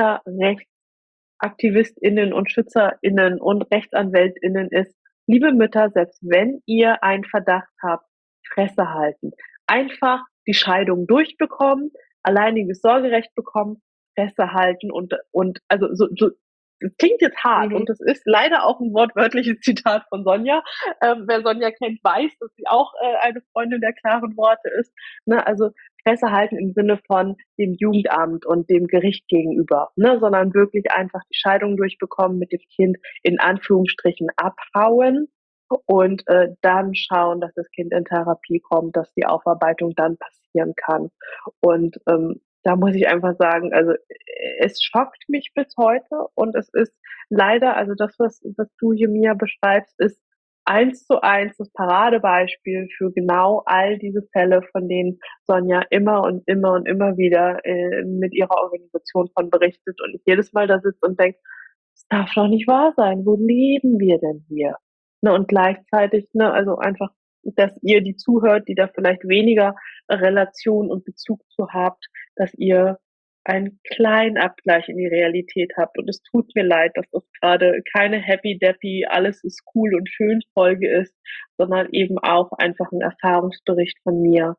KinderrechtsaktivistInnen und SchützerInnen und RechtsanwältInnen ist, liebe Mütter, selbst wenn ihr einen Verdacht habt, Fresse halten. Einfach die Scheidung durchbekommen, alleiniges Sorgerecht bekommen, Fresse halten und, und also so, so das klingt jetzt hart Mhm. und das ist leider auch ein wortwörtliches Zitat von Sonja. Ähm, wer Sonja kennt, weiß, dass sie auch äh, eine Freundin der klaren Worte ist. Ne? Also Fresse halten im Sinne von dem Jugendamt und dem Gericht gegenüber, ne? Sondern wirklich einfach die Scheidung durchbekommen, mit dem Kind in Anführungsstrichen abhauen und äh, dann schauen, dass das Kind in Therapie kommt, dass die Aufarbeitung dann passieren kann. Und ähm, da muss ich einfach sagen, also es schockt mich bis heute und es ist leider, also das, was, was du hier Mia beschreibst, ist eins zu eins das Paradebeispiel für genau all diese Fälle, von denen Sonja immer und immer und immer wieder äh, mit ihrer Organisation von berichtet und ich jedes Mal da sitze und denke, das darf doch nicht wahr sein. Wo leben wir denn hier? Ne, und gleichzeitig, ne, also einfach, dass ihr, die zuhört, die da vielleicht weniger Relation und Bezug zu habt, dass ihr einen kleinen Abgleich in die Realität habt. Und es tut mir leid, dass das gerade keine happy-dappy, alles ist cool und schön Folge ist, sondern eben auch einfach ein Erfahrungsbericht von mir,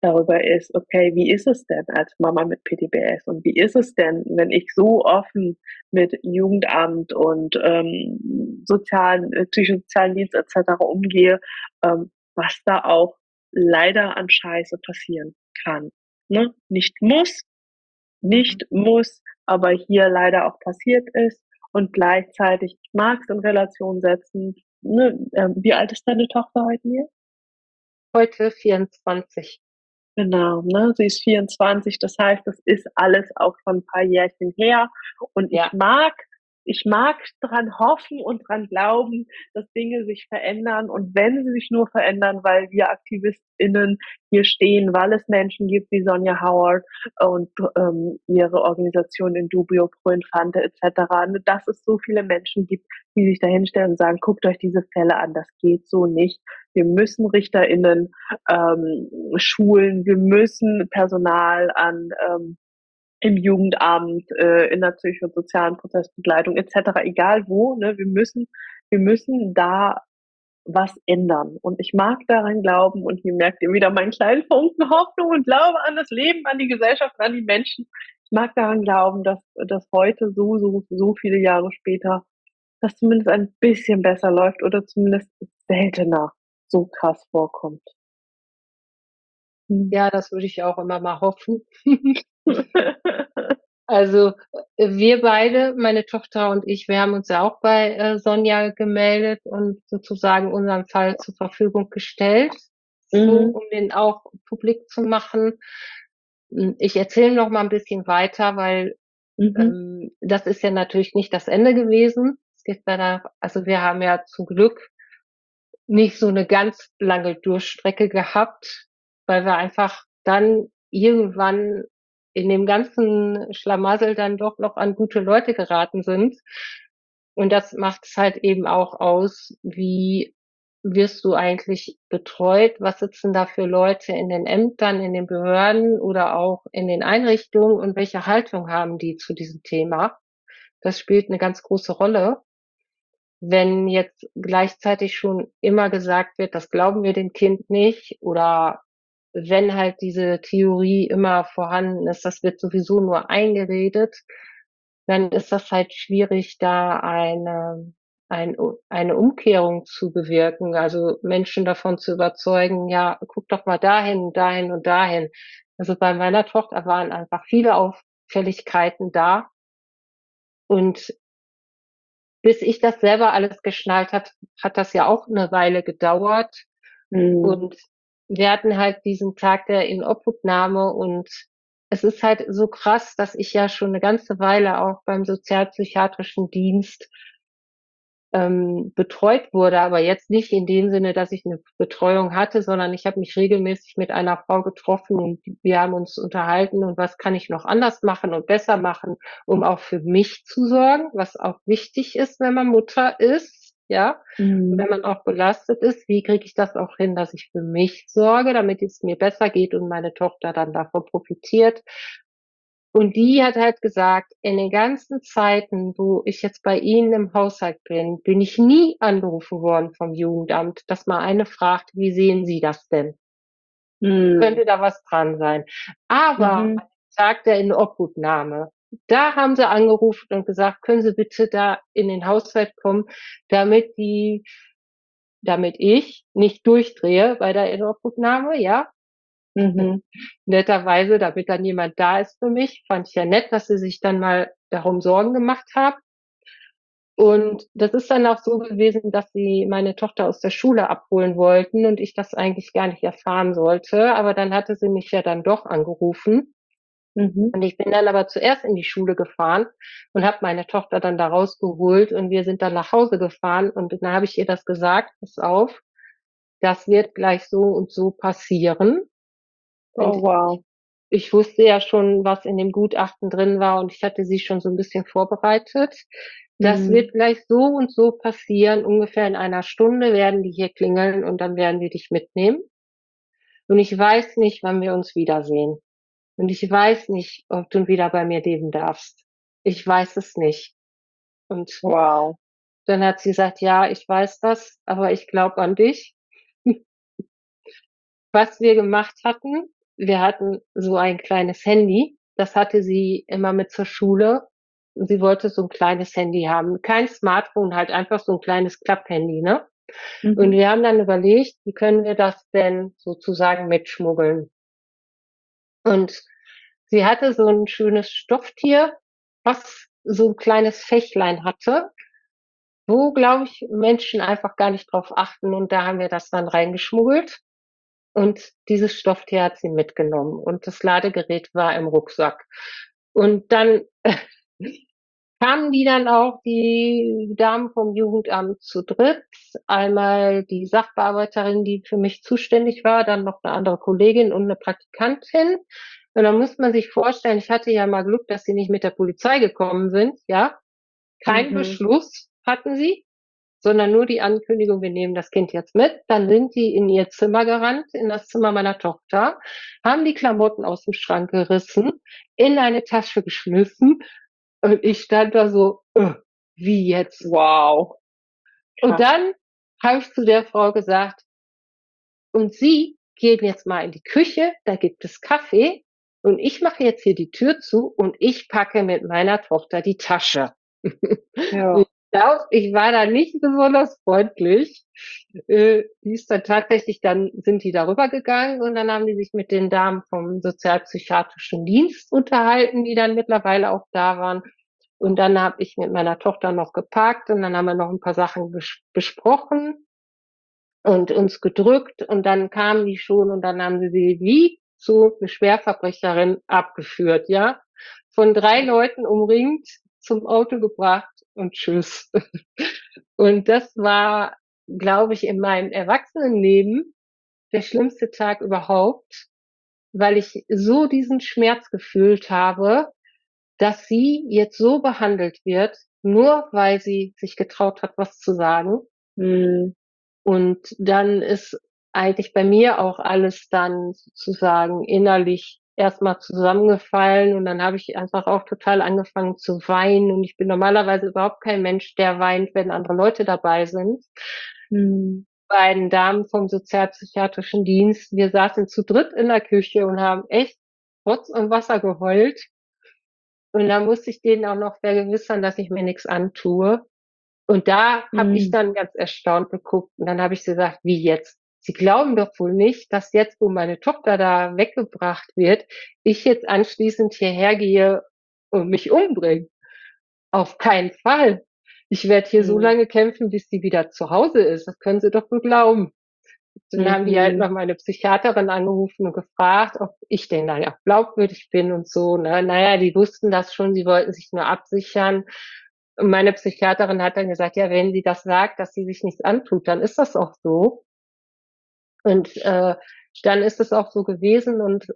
darüber ist, okay, wie ist es denn als Mama mit P T B S und wie ist es denn, wenn ich so offen mit Jugendamt und ähm, sozialen, äh, psychosozialen Dienst et cetera umgehe, ähm, was da auch leider an Scheiße passieren kann. Ne? Nicht muss, Mhm. nicht muss, aber hier leider auch passiert ist und gleichzeitig mag's in Relation setzen. Ne? Ähm, wie alt ist deine Tochter heute hier? Heute vierundzwanzig. Genau, ne? Sie ist vierundzwanzig, das heißt, das ist alles auch schon ein paar Jährchen her. Und ich Ja, mag ich mag dran hoffen und dran glauben, dass Dinge sich verändern. Und wenn sie sich nur verändern, weil wir AktivistInnen hier stehen, weil es Menschen gibt wie Sonja Howard und ähm, ihre Organisation in Dubio Pro Infante et cetera, ne, dass es so viele Menschen gibt, die sich dahinstellen und sagen, guckt euch diese Fälle an, das geht so nicht. Wir müssen RichterInnen ähm, schulen, wir müssen Personal an ähm, im Jugendamt, äh, in der psychosozialen Prozessbegleitung et cetera, egal wo, ne, wir müssen, wir müssen da was ändern. Und ich mag daran glauben und hier merkt ihr wieder meinen kleinen Funken Hoffnung und Glaube an das Leben, an die Gesellschaft, an die Menschen. Ich mag daran glauben, dass das heute so, so, so viele Jahre später das zumindest ein bisschen besser läuft oder zumindest seltener so krass vorkommt. Hm. ja, das würde ich auch immer mal hoffen. Also äh, wir beide, meine Tochter und ich, wir haben uns ja auch bei äh, Sonja gemeldet und sozusagen unseren Fall zur Verfügung gestellt, so Mhm. um den auch publik zu machen. Hm, Ich erzähle noch mal ein bisschen weiter, weil Mhm. ähm, das ist ja natürlich nicht das Ende gewesen. Es gibt danach, also wir haben ja zum Glück nicht so eine ganz lange Durchstrecke gehabt, weil wir einfach dann irgendwann in dem ganzen Schlamassel dann doch noch an gute Leute geraten sind. Und das macht es halt eben auch aus, wie wirst du eigentlich betreut? Was sitzen da für Leute in den Ämtern, in den Behörden oder auch in den Einrichtungen und welche Haltung haben die zu diesem Thema? Das spielt eine ganz große Rolle. Wenn jetzt gleichzeitig schon immer gesagt wird, das glauben wir dem Kind nicht, oder wenn halt diese Theorie immer vorhanden ist, das wird sowieso nur eingeredet, dann ist das halt schwierig, da eine, ein, eine Umkehrung zu bewirken, also Menschen davon zu überzeugen, ja, guck doch mal dahin, dahin und dahin. Also bei meiner Tochter waren einfach viele Auffälligkeiten da, und bis ich das selber alles geschnallt hat, hat das ja auch eine Weile gedauert. Mhm. Und wir hatten halt diesen Tag der Inobhutnahme, und es ist halt so krass, dass ich ja schon eine ganze Weile auch beim sozialpsychiatrischen Dienst ähm, betreut wurde, aber jetzt nicht in dem Sinne, dass ich eine Betreuung hatte, sondern ich habe mich regelmäßig mit einer Frau getroffen und wir haben uns unterhalten, und was kann ich noch anders machen und besser machen, um auch für mich zu sorgen, was auch wichtig ist, wenn man Mutter ist, ja. Und Mhm. wenn man auch belastet ist, wie kriege ich das auch hin, dass ich für mich sorge, damit es mir besser geht und meine Tochter dann davon profitiert. Und die hat halt gesagt, in den ganzen Zeiten, wo ich jetzt bei Ihnen im Haushalt bin, bin ich nie angerufen worden vom Jugendamt, dass mal eine fragt, wie sehen Sie das denn? Mhm. Könnte da was dran sein? Aber Mhm. am Tag der Inobhutnahme, da haben sie angerufen und gesagt, können Sie bitte da in den Haushalt kommen, damit die, damit ich nicht durchdrehe bei der Inobhutnahme, ja? Mhm. Netterweise, damit dann jemand da ist für mich. Fand ich ja nett, dass sie sich dann mal darum Sorgen gemacht haben. Und das ist dann auch so gewesen, dass sie meine Tochter aus der Schule abholen wollten und ich das eigentlich gar nicht erfahren sollte. Aber dann hatte sie mich ja dann doch angerufen. Mhm. Und ich bin dann aber zuerst in die Schule gefahren und habe meine Tochter dann da rausgeholt, und wir sind dann nach Hause gefahren, und dann habe ich ihr das gesagt, pass auf, das wird gleich so und so passieren. Und Oh wow. ich wusste ja schon, was in dem Gutachten drin war, und ich hatte sie schon so ein bisschen vorbereitet. Das Mhm. wird gleich so und so passieren. Ungefähr in einer Stunde werden die hier klingeln und dann werden wir dich mitnehmen. Und ich weiß nicht, wann wir uns wiedersehen. Und ich weiß nicht, ob du wieder bei mir leben darfst. Ich weiß es nicht. Und Wow. dann hat sie gesagt, ja, ich weiß das, aber ich glaube an dich. Was wir gemacht hatten, wir hatten so ein kleines Handy, das hatte sie immer mit zur Schule. Sie wollte so ein kleines Handy haben. Kein Smartphone, halt einfach so ein kleines Klapphandy, ne? Und Mhm. wir haben dann überlegt, wie können wir das denn sozusagen mitschmuggeln? Und sie hatte so ein schönes Stofftier, was so ein kleines Fächlein hatte, wo, glaube ich, Menschen einfach gar nicht drauf achten. Und da haben wir das dann reingeschmuggelt. Und dieses Stofftier hat sie mitgenommen und das Ladegerät war im Rucksack. Und dann kamen die dann auch, die Damen vom Jugendamt, zu dritt. Einmal die Sachbearbeiterin, die für mich zuständig war, dann noch eine andere Kollegin und eine Praktikantin. Und dann muss man sich vorstellen, ich hatte ja mal Glück, dass sie nicht mit der Polizei gekommen sind, ja. Kein Mhm. Beschluss hatten sie, sondern nur die Ankündigung, wir nehmen das Kind jetzt mit. Dann sind die in ihr Zimmer gerannt, in das Zimmer meiner Tochter, haben die Klamotten aus dem Schrank gerissen, in eine Tasche geschmissen und ich stand da so, äh, wie jetzt? Wow, Und krass. dann habe ich zu der Frau gesagt, und Sie gehen jetzt mal in die Küche, da gibt es Kaffee und ich mache jetzt hier die Tür zu und ich packe mit meiner Tochter die Tasche. Ja. Ich glaube, ich war da nicht besonders freundlich. Äh, die ist dann tatsächlich, dann sind die darüber gegangen und dann haben die sich mit den Damen vom sozialpsychiatrischen Dienst unterhalten, die dann mittlerweile auch da waren. Und dann habe ich mit meiner Tochter noch geparkt und dann haben wir noch ein paar Sachen bes besprochen und uns gedrückt und dann kamen die schon und dann haben sie sie wie so eine Schwerverbrecherin abgeführt, ja. Von drei Leuten umringt, zum Auto gebracht und tschüss. Und das war, glaube ich, in meinem Erwachsenenleben der schlimmste Tag überhaupt, weil ich so diesen Schmerz gefühlt habe, dass sie jetzt so behandelt wird, nur weil sie sich getraut hat, was zu sagen. Mhm. Und dann ist eigentlich bei mir auch alles dann sozusagen innerlich erstmal zusammengefallen und dann habe ich einfach auch total angefangen zu weinen und ich bin normalerweise überhaupt kein Mensch, der weint, wenn andere Leute dabei sind. Mhm. Beiden Damen vom sozialpsychiatrischen Dienst, wir saßen zu dritt in der Küche und haben echt Rotz und Wasser geheult und dann musste ich denen auch noch vergewissern, dass ich mir nichts antue. Und da habe ich Mhm. dann ganz erstaunt geguckt und dann habe ich gesagt, wie jetzt? Sie glauben doch wohl nicht, dass jetzt, wo meine Tochter da weggebracht wird, ich jetzt anschließend hierher gehe und mich umbringe. Auf keinen Fall. Ich werde hier so Mhm. lange kämpfen, bis sie wieder zu Hause ist. Das können Sie doch wohl glauben. Dann haben die halt Mhm. noch meine Psychiaterin angerufen und gefragt, ob ich denn da ja glaubwürdig bin und so. Ne? Naja, die wussten das schon, sie wollten sich nur absichern. Und meine Psychiaterin hat dann gesagt, ja, wenn sie das sagt, dass sie sich nichts antut, dann ist das auch so. Und äh, dann ist es auch so gewesen und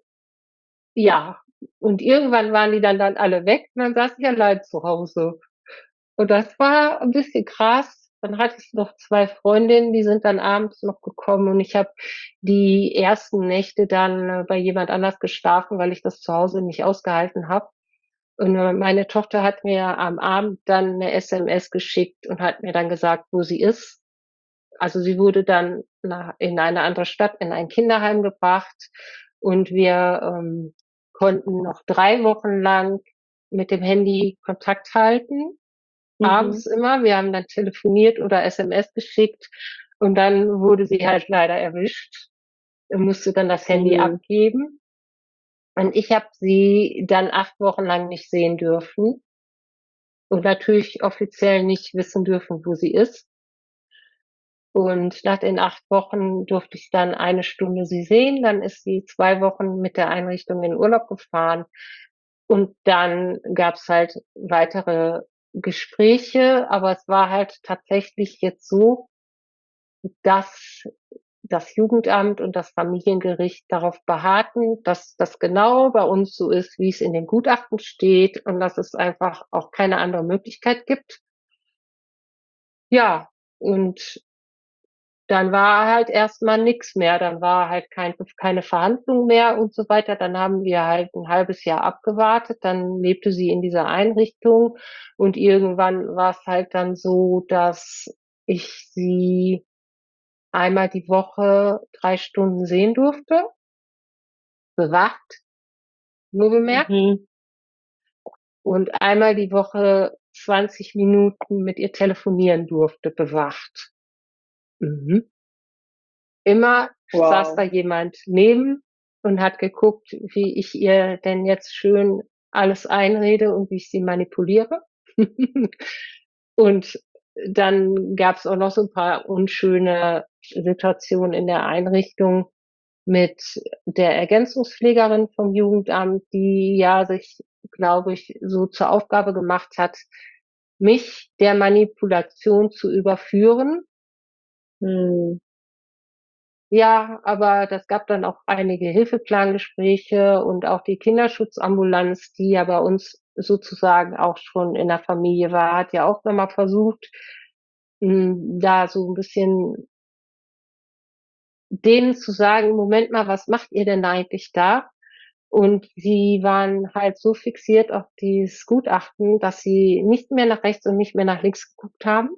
ja, und irgendwann waren die dann dann alle weg und dann saß ich allein zu Hause. Und das war ein bisschen krass. Dann hatte ich noch zwei Freundinnen, die sind dann abends noch gekommen und ich habe die ersten Nächte dann äh, bei jemand anders geschlafen, weil ich das zu Hause nicht ausgehalten habe. Und äh, meine Tochter hat mir am Abend dann eine S M S geschickt und hat mir dann gesagt, wo sie ist. Also sie wurde dann nach, in eine andere Stadt, in ein Kinderheim gebracht und wir ähm, konnten noch drei Wochen lang mit dem Handy Kontakt halten, Mhm. abends immer. Wir haben dann telefoniert oder S M S geschickt und dann wurde sie halt leider erwischt und musste dann das Handy Mhm. abgeben. Und ich habe sie dann acht Wochen lang nicht sehen dürfen und natürlich offiziell nicht wissen dürfen, wo sie ist. Und nach den acht Wochen durfte ich dann eine Stunde sie sehen. Dann ist sie zwei Wochen mit der Einrichtung in Urlaub gefahren. Und dann gab's halt weitere Gespräche, aber es war halt tatsächlich jetzt so, dass das Jugendamt und das Familiengericht darauf beharrten, dass das genau bei uns so ist, wie es in dem Gutachten steht und dass es einfach auch keine andere Möglichkeit gibt. Ja, und dann war halt erstmal nix mehr. Dann war halt kein, keine Verhandlung mehr und so weiter. Dann haben wir halt ein halbes Jahr abgewartet. Dann lebte sie in dieser Einrichtung und irgendwann war es halt dann so, dass ich sie einmal die Woche drei Stunden sehen durfte. bewacht, nur bemerkt. Mhm. Und einmal die Woche zwanzig Minuten mit ihr telefonieren durfte, bewacht. Mhm. Immer saß da Wow. jemand neben und hat geguckt, wie ich ihr denn jetzt schön alles einrede und wie ich sie manipuliere. Und dann gab's auch noch so ein paar unschöne Situationen in der Einrichtung mit der Ergänzungspflegerin vom Jugendamt, die ja sich, glaube ich, so zur Aufgabe gemacht hat, mich der Manipulation zu überführen. Mhm. Ja, aber das gab dann auch einige Hilfeplangespräche und auch die Kinderschutzambulanz, die ja bei uns sozusagen auch schon in der Familie war, hat ja auch noch mal versucht, hm, da so 'n bisschen denen zu sagen: „Moment mal, was macht ihr denn eigentlich da?“ Und sie waren halt so fixiert auf dieses Gutachten, dass sie nicht mehr nach rechts und nicht mehr nach links geguckt haben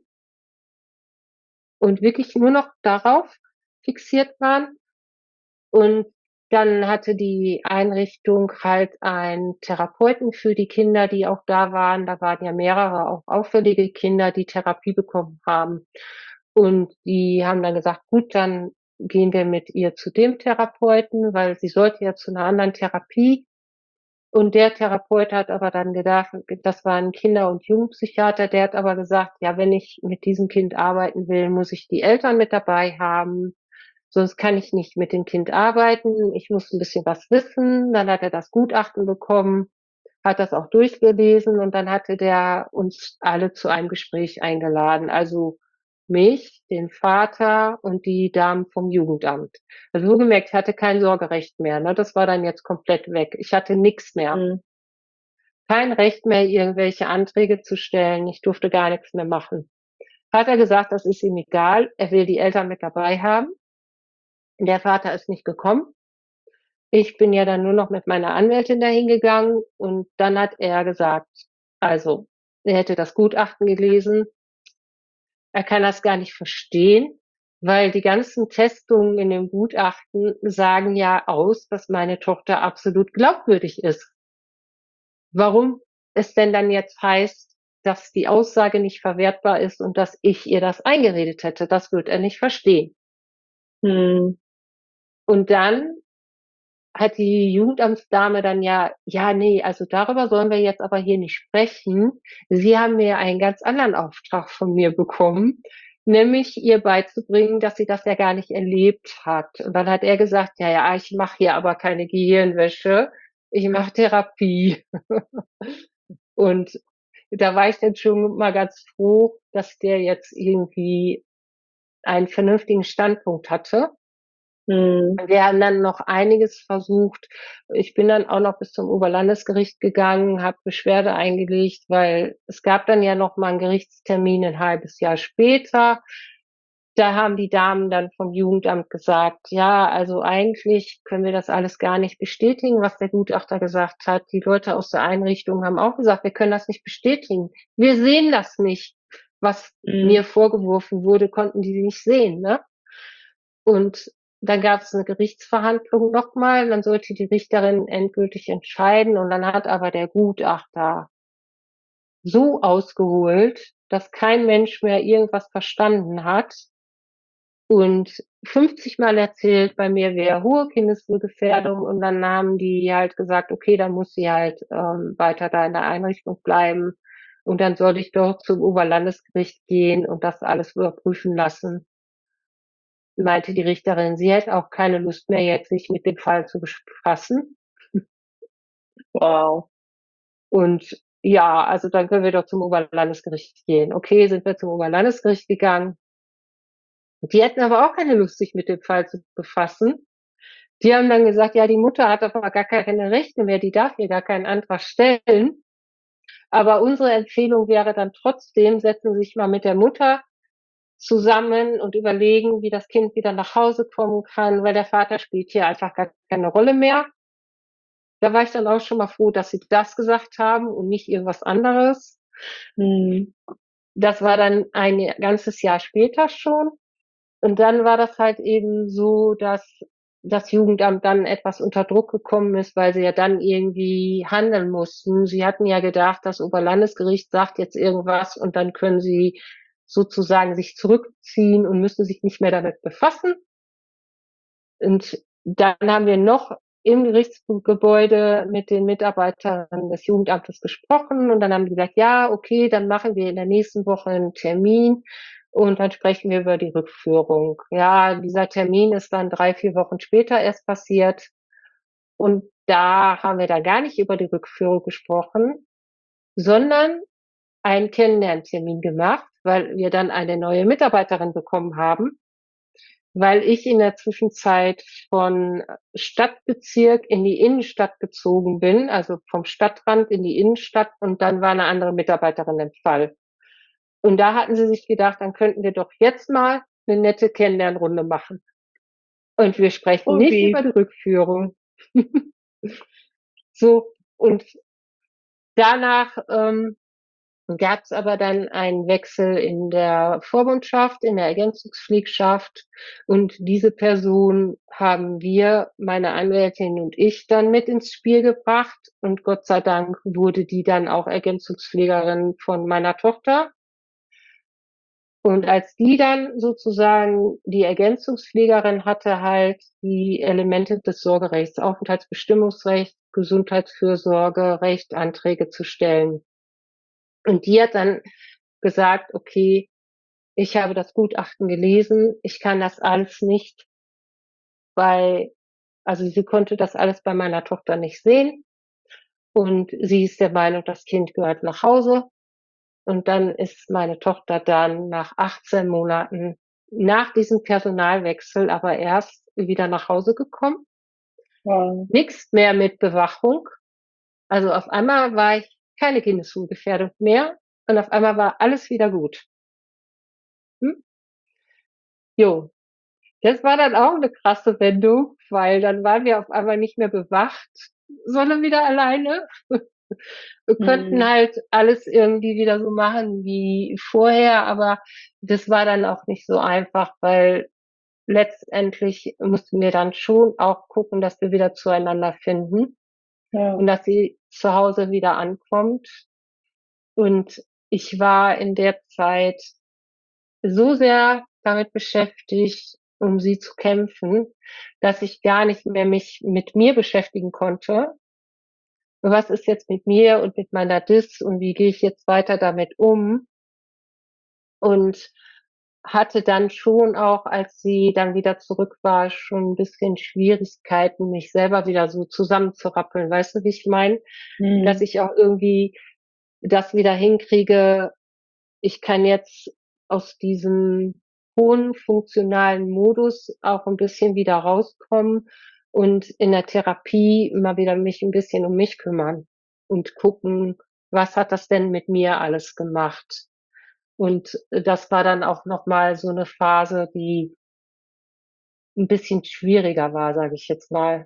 und wirklich nur noch darauf fixiert waren. Und dann hatte die Einrichtung halt einen Therapeuten für die Kinder, die auch da waren. Da waren ja mehrere auch auffällige Kinder, die Therapie bekommen haben. Und die haben dann gesagt: „Gut, dann gehen wir mit ihr zu dem Therapeuten“, weil sie sollte ja zu 'ner anderen Therapie. Und der Therapeut hat aber dann gedacht, das war 'n Kinder- und Jugendpsychiater, der hat aber gesagt: „Ja, wenn ich mit diesem Kind arbeiten will, muss ich die Eltern mit dabei haben, sonst kann ich nicht mit dem Kind arbeiten. Ich muss 'n bisschen was wissen.“ Dann hat er das Gutachten bekommen, hat das auch durchgelesen und dann hatte der uns alle zu einem Gespräch eingeladen. Also mich, den Vater und die Damen vom Jugendamt. Also wohlgemerkt, ich hatte kein Sorgerecht mehr, ne? Das war dann jetzt komplett weg. Ich hatte nix mehr. Mhm. Kein Recht mehr, irgendwelche Anträge zu stellen. Ich durfte gar nix mehr machen. Hat er gesagt, das ist ihm egal. Er will die Eltern mit dabei haben. Der Vater ist nicht gekommen. Ich bin ja dann nur noch mit meiner Anwältin dahin gegangen und dann hat er gesagt, also, er hätte das Gutachten gelesen. Er kann das gar nicht verstehen, weil die ganzen Testungen in dem Gutachten sagen ja aus, dass meine Tochter absolut glaubwürdig ist. Warum es denn dann jetzt heißt, dass die Aussage nicht verwertbar ist und dass ich ihr das eingeredet hätte, das wird er nicht verstehen. Mhm. Und dann hat die Jugendamtsdame dann ja: „Ja, ne, also darüber sollen wir jetzt aber hier nicht sprechen. Sie haben ja einen ganz anderen Auftrag von mir bekommen, nämlich ihr beizubringen, dass sie das ja gar nicht erlebt hat.“ Und dann hat er gesagt: „Ja, ja, ich mache hier aber keine Gehirnwäsche. Ich mache Therapie.“ Und da war ich dann schon mal ganz froh, dass der jetzt irgendwie einen vernünftigen Standpunkt hatte. Mhm. Wir haben dann noch einiges versucht. Ich bin dann auch noch bis zum Oberlandesgericht gegangen, habe Beschwerde eingelegt, weil es gab dann ja noch mal 'n Gerichtstermin 'n halbes Jahr später. Da haben die Damen dann vom Jugendamt gesagt: „Ja, also eigentlich können wir das alles gar nicht bestätigen, was der Gutachter gesagt hat.“ Die Leute aus der Einrichtung haben auch gesagt: „Wir können das nicht bestätigen. Wir sehen das nicht.“ Was Mhm. mir vorgeworfen wurde, konnten die nicht sehen, ne? Und dann gab's 'ne Gerichtsverhandlung noch mal, dann sollte die Richterin endgültig entscheiden und dann hat aber der Gutachter so ausgeholt, dass kein Mensch mehr irgendwas verstanden hat und fünfzig Mal erzählt, bei mir wäre hohe Kindeswohlgefährdung und dann haben die halt gesagt: „Okay, dann muss sie halt, ähm, weiter da in der Einrichtung bleiben und dann soll ich doch zum Oberlandesgericht gehen und das alles überprüfen lassen.“ Meinte die Richterin, sie hätte auch keine Lust mehr, jetzt sich mit dem Fall zu befassen. Wow. Und ja, also dann können wir doch zum Oberlandesgericht gehen. Okay, sind wir zum Oberlandesgericht gegangen. Die hätten aber auch keine Lust, sich mit dem Fall zu befassen. Die haben dann gesagt: „Ja, die Mutter hat aber gar keine Rechte mehr, die darf hier gar keinen Antrag stellen. Aber unsere Empfehlung wäre dann trotzdem, setzen Sie sich mal mit der Mutter zusammen und überlegen, wie das Kind wieder nach Hause kommen kann, weil der Vater spielt hier einfach gar keine Rolle mehr.“ Da war ich dann auch schon mal froh, dass sie das gesagt haben und nicht irgendwas anderes. Mhm. Das war dann ein ganzes Jahr später schon. Und dann war das halt eben so, dass das Jugendamt dann etwas unter Druck gekommen ist, weil sie ja dann irgendwie handeln mussten. Sie hatten ja gedacht, das Oberlandesgericht sagt jetzt irgendwas und dann können sie sozusagen sich zurückziehen und müssen sich nicht mehr damit befassen. Und dann haben wir noch im Gerichtsgebäude mit den Mitarbeitern des Jugendamtes gesprochen und dann haben die gesagt, ja, okay, dann machen wir in der nächsten Woche einen Termin und dann sprechen wir über die Rückführung. Ja, dieser Termin ist dann drei, vier Wochen später erst passiert und da haben wir dann gar nicht über die Rückführung gesprochen, sondern einen Kennenlerntermin gemacht, weil wir dann eine neue Mitarbeiterin bekommen haben, weil ich in der Zwischenzeit von Stadtbezirk in die Innenstadt gezogen bin, also vom Stadtrand in die Innenstadt und dann war eine andere Mitarbeiterin im Fall. Und da hatten sie sich gedacht, dann könnten wir doch jetzt mal eine nette Kennenlernrunde machen. Und wir sprechen Oh, nicht wie? über die Rückführung. So, und danach ähm, gab es aber dann einen Wechsel in der Vormundschaft, in der Ergänzungspflegschaft und diese Person haben wir, meine Anwältin und ich, dann mit ins Spiel gebracht und Gott sei Dank wurde die dann auch Ergänzungspflegerin von meiner Tochter. Und als die dann sozusagen die Ergänzungspflegerin hatte halt die Elemente des Sorgerechts, Aufenthaltsbestimmungsrecht, Gesundheitsfürsorge, Recht, Anträge zu stellen. Und die hat dann gesagt, okay, ich habe das Gutachten gelesen, ich kann das alles nicht, weil, also sie konnte das alles bei meiner Tochter nicht sehen und sie ist der Meinung, das Kind gehört nach Hause. Und dann ist meine Tochter dann nach achtzehn Monaten nach diesem Personalwechsel aber erst wieder nach Hause gekommen. Wow. Nichts mehr mit Bewachung. Also auf einmal war ich keine Kindeswohlgefährdung mehr und auf einmal war alles wieder gut. Hm? Jo, das war dann auch eine krasse Wendung, weil dann waren wir auf einmal nicht mehr bewacht, sondern wieder alleine. Wir könnten Hm. halt alles irgendwie wieder so machen wie vorher, aber das war dann auch nicht so einfach, weil letztendlich mussten wir dann schon auch gucken, dass wir wieder zueinander finden Ja. und dass sie zu Hause wieder ankommt. Und ich war in der Zeit so sehr damit beschäftigt, um sie zu kämpfen, dass ich gar nicht mehr mich mit mir beschäftigen konnte. Was ist jetzt mit mir und mit meiner Dis und wie gehe ich jetzt weiter damit um? Und hatte dann schon auch, als sie dann wieder zurück war, schon ein bisschen Schwierigkeiten, mich selber wieder so zusammenzurappeln. Weißt du, wie ich meine? Dass Hm. ich auch irgendwie das wieder hinkriege, ich kann jetzt aus diesem hohen funktionalen Modus auch ein bisschen wieder rauskommen und in der Therapie immer wieder mich ein bisschen um mich kümmern und gucken, was hat das denn mit mir alles gemacht? Und das war dann auch noch mal so eine Phase, die ein bisschen schwieriger war, sage ich jetzt mal.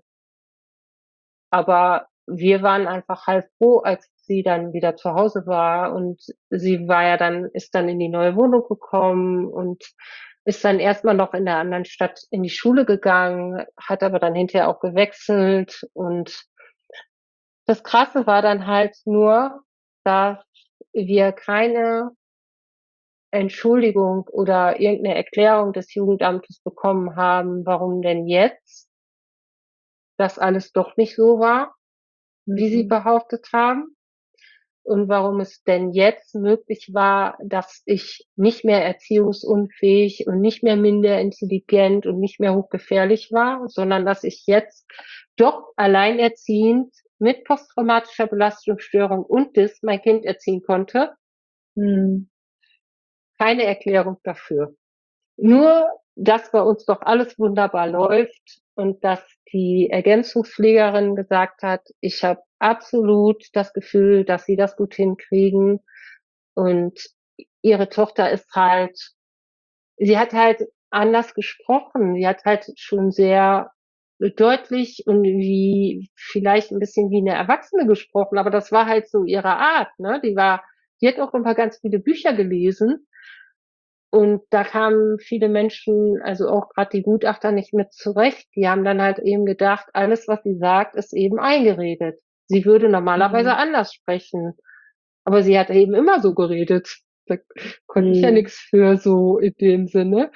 Aber wir waren einfach heilfroh, als sie dann wieder zu Hause war und sie war ja dann ist dann in die neue Wohnung gekommen und ist dann erst mal noch in der anderen Stadt in die Schule gegangen, hat aber dann hinterher auch gewechselt. Und das Krasse war dann halt nur, dass wir keine Entschuldigung oder irgend 'ne Erklärung des Jugendamtes bekommen haben, warum denn jetzt das alles doch nicht so war, wie sie Mhm. behauptet haben. Und warum es denn jetzt möglich war, dass ich nicht mehr erziehungsunfähig und nicht mehr minder intelligent und nicht mehr hochgefährlich war, sondern dass ich jetzt doch alleinerziehend mit posttraumatischer Belastungsstörung und Dis mein Kind erziehen konnte. Hm. Keine Erklärung dafür. Nur, dass bei uns doch alles wunderbar läuft und dass die Ergänzungspflegerin gesagt hat, ich habe absolut das Gefühl, dass sie das gut hinkriegen und ihre Tochter ist halt, sie hat halt anders gesprochen. Sie hat halt schon sehr deutlich und wie vielleicht ein bisschen wie eine Erwachsene gesprochen, aber das war halt so ihre Art, ne? Die war, die hat auch immer ganz viele Bücher gelesen Und da kamen viele Menschen, also auch gerade die Gutachter, nicht mit zurecht. Die haben dann halt eben gedacht, alles, was sie sagt, ist eben eingeredet. Sie würde normalerweise Mhm. anders sprechen. Aber sie hat eben immer so geredet. Da konnte ich ja Mhm. nichts für, so in dem Sinne.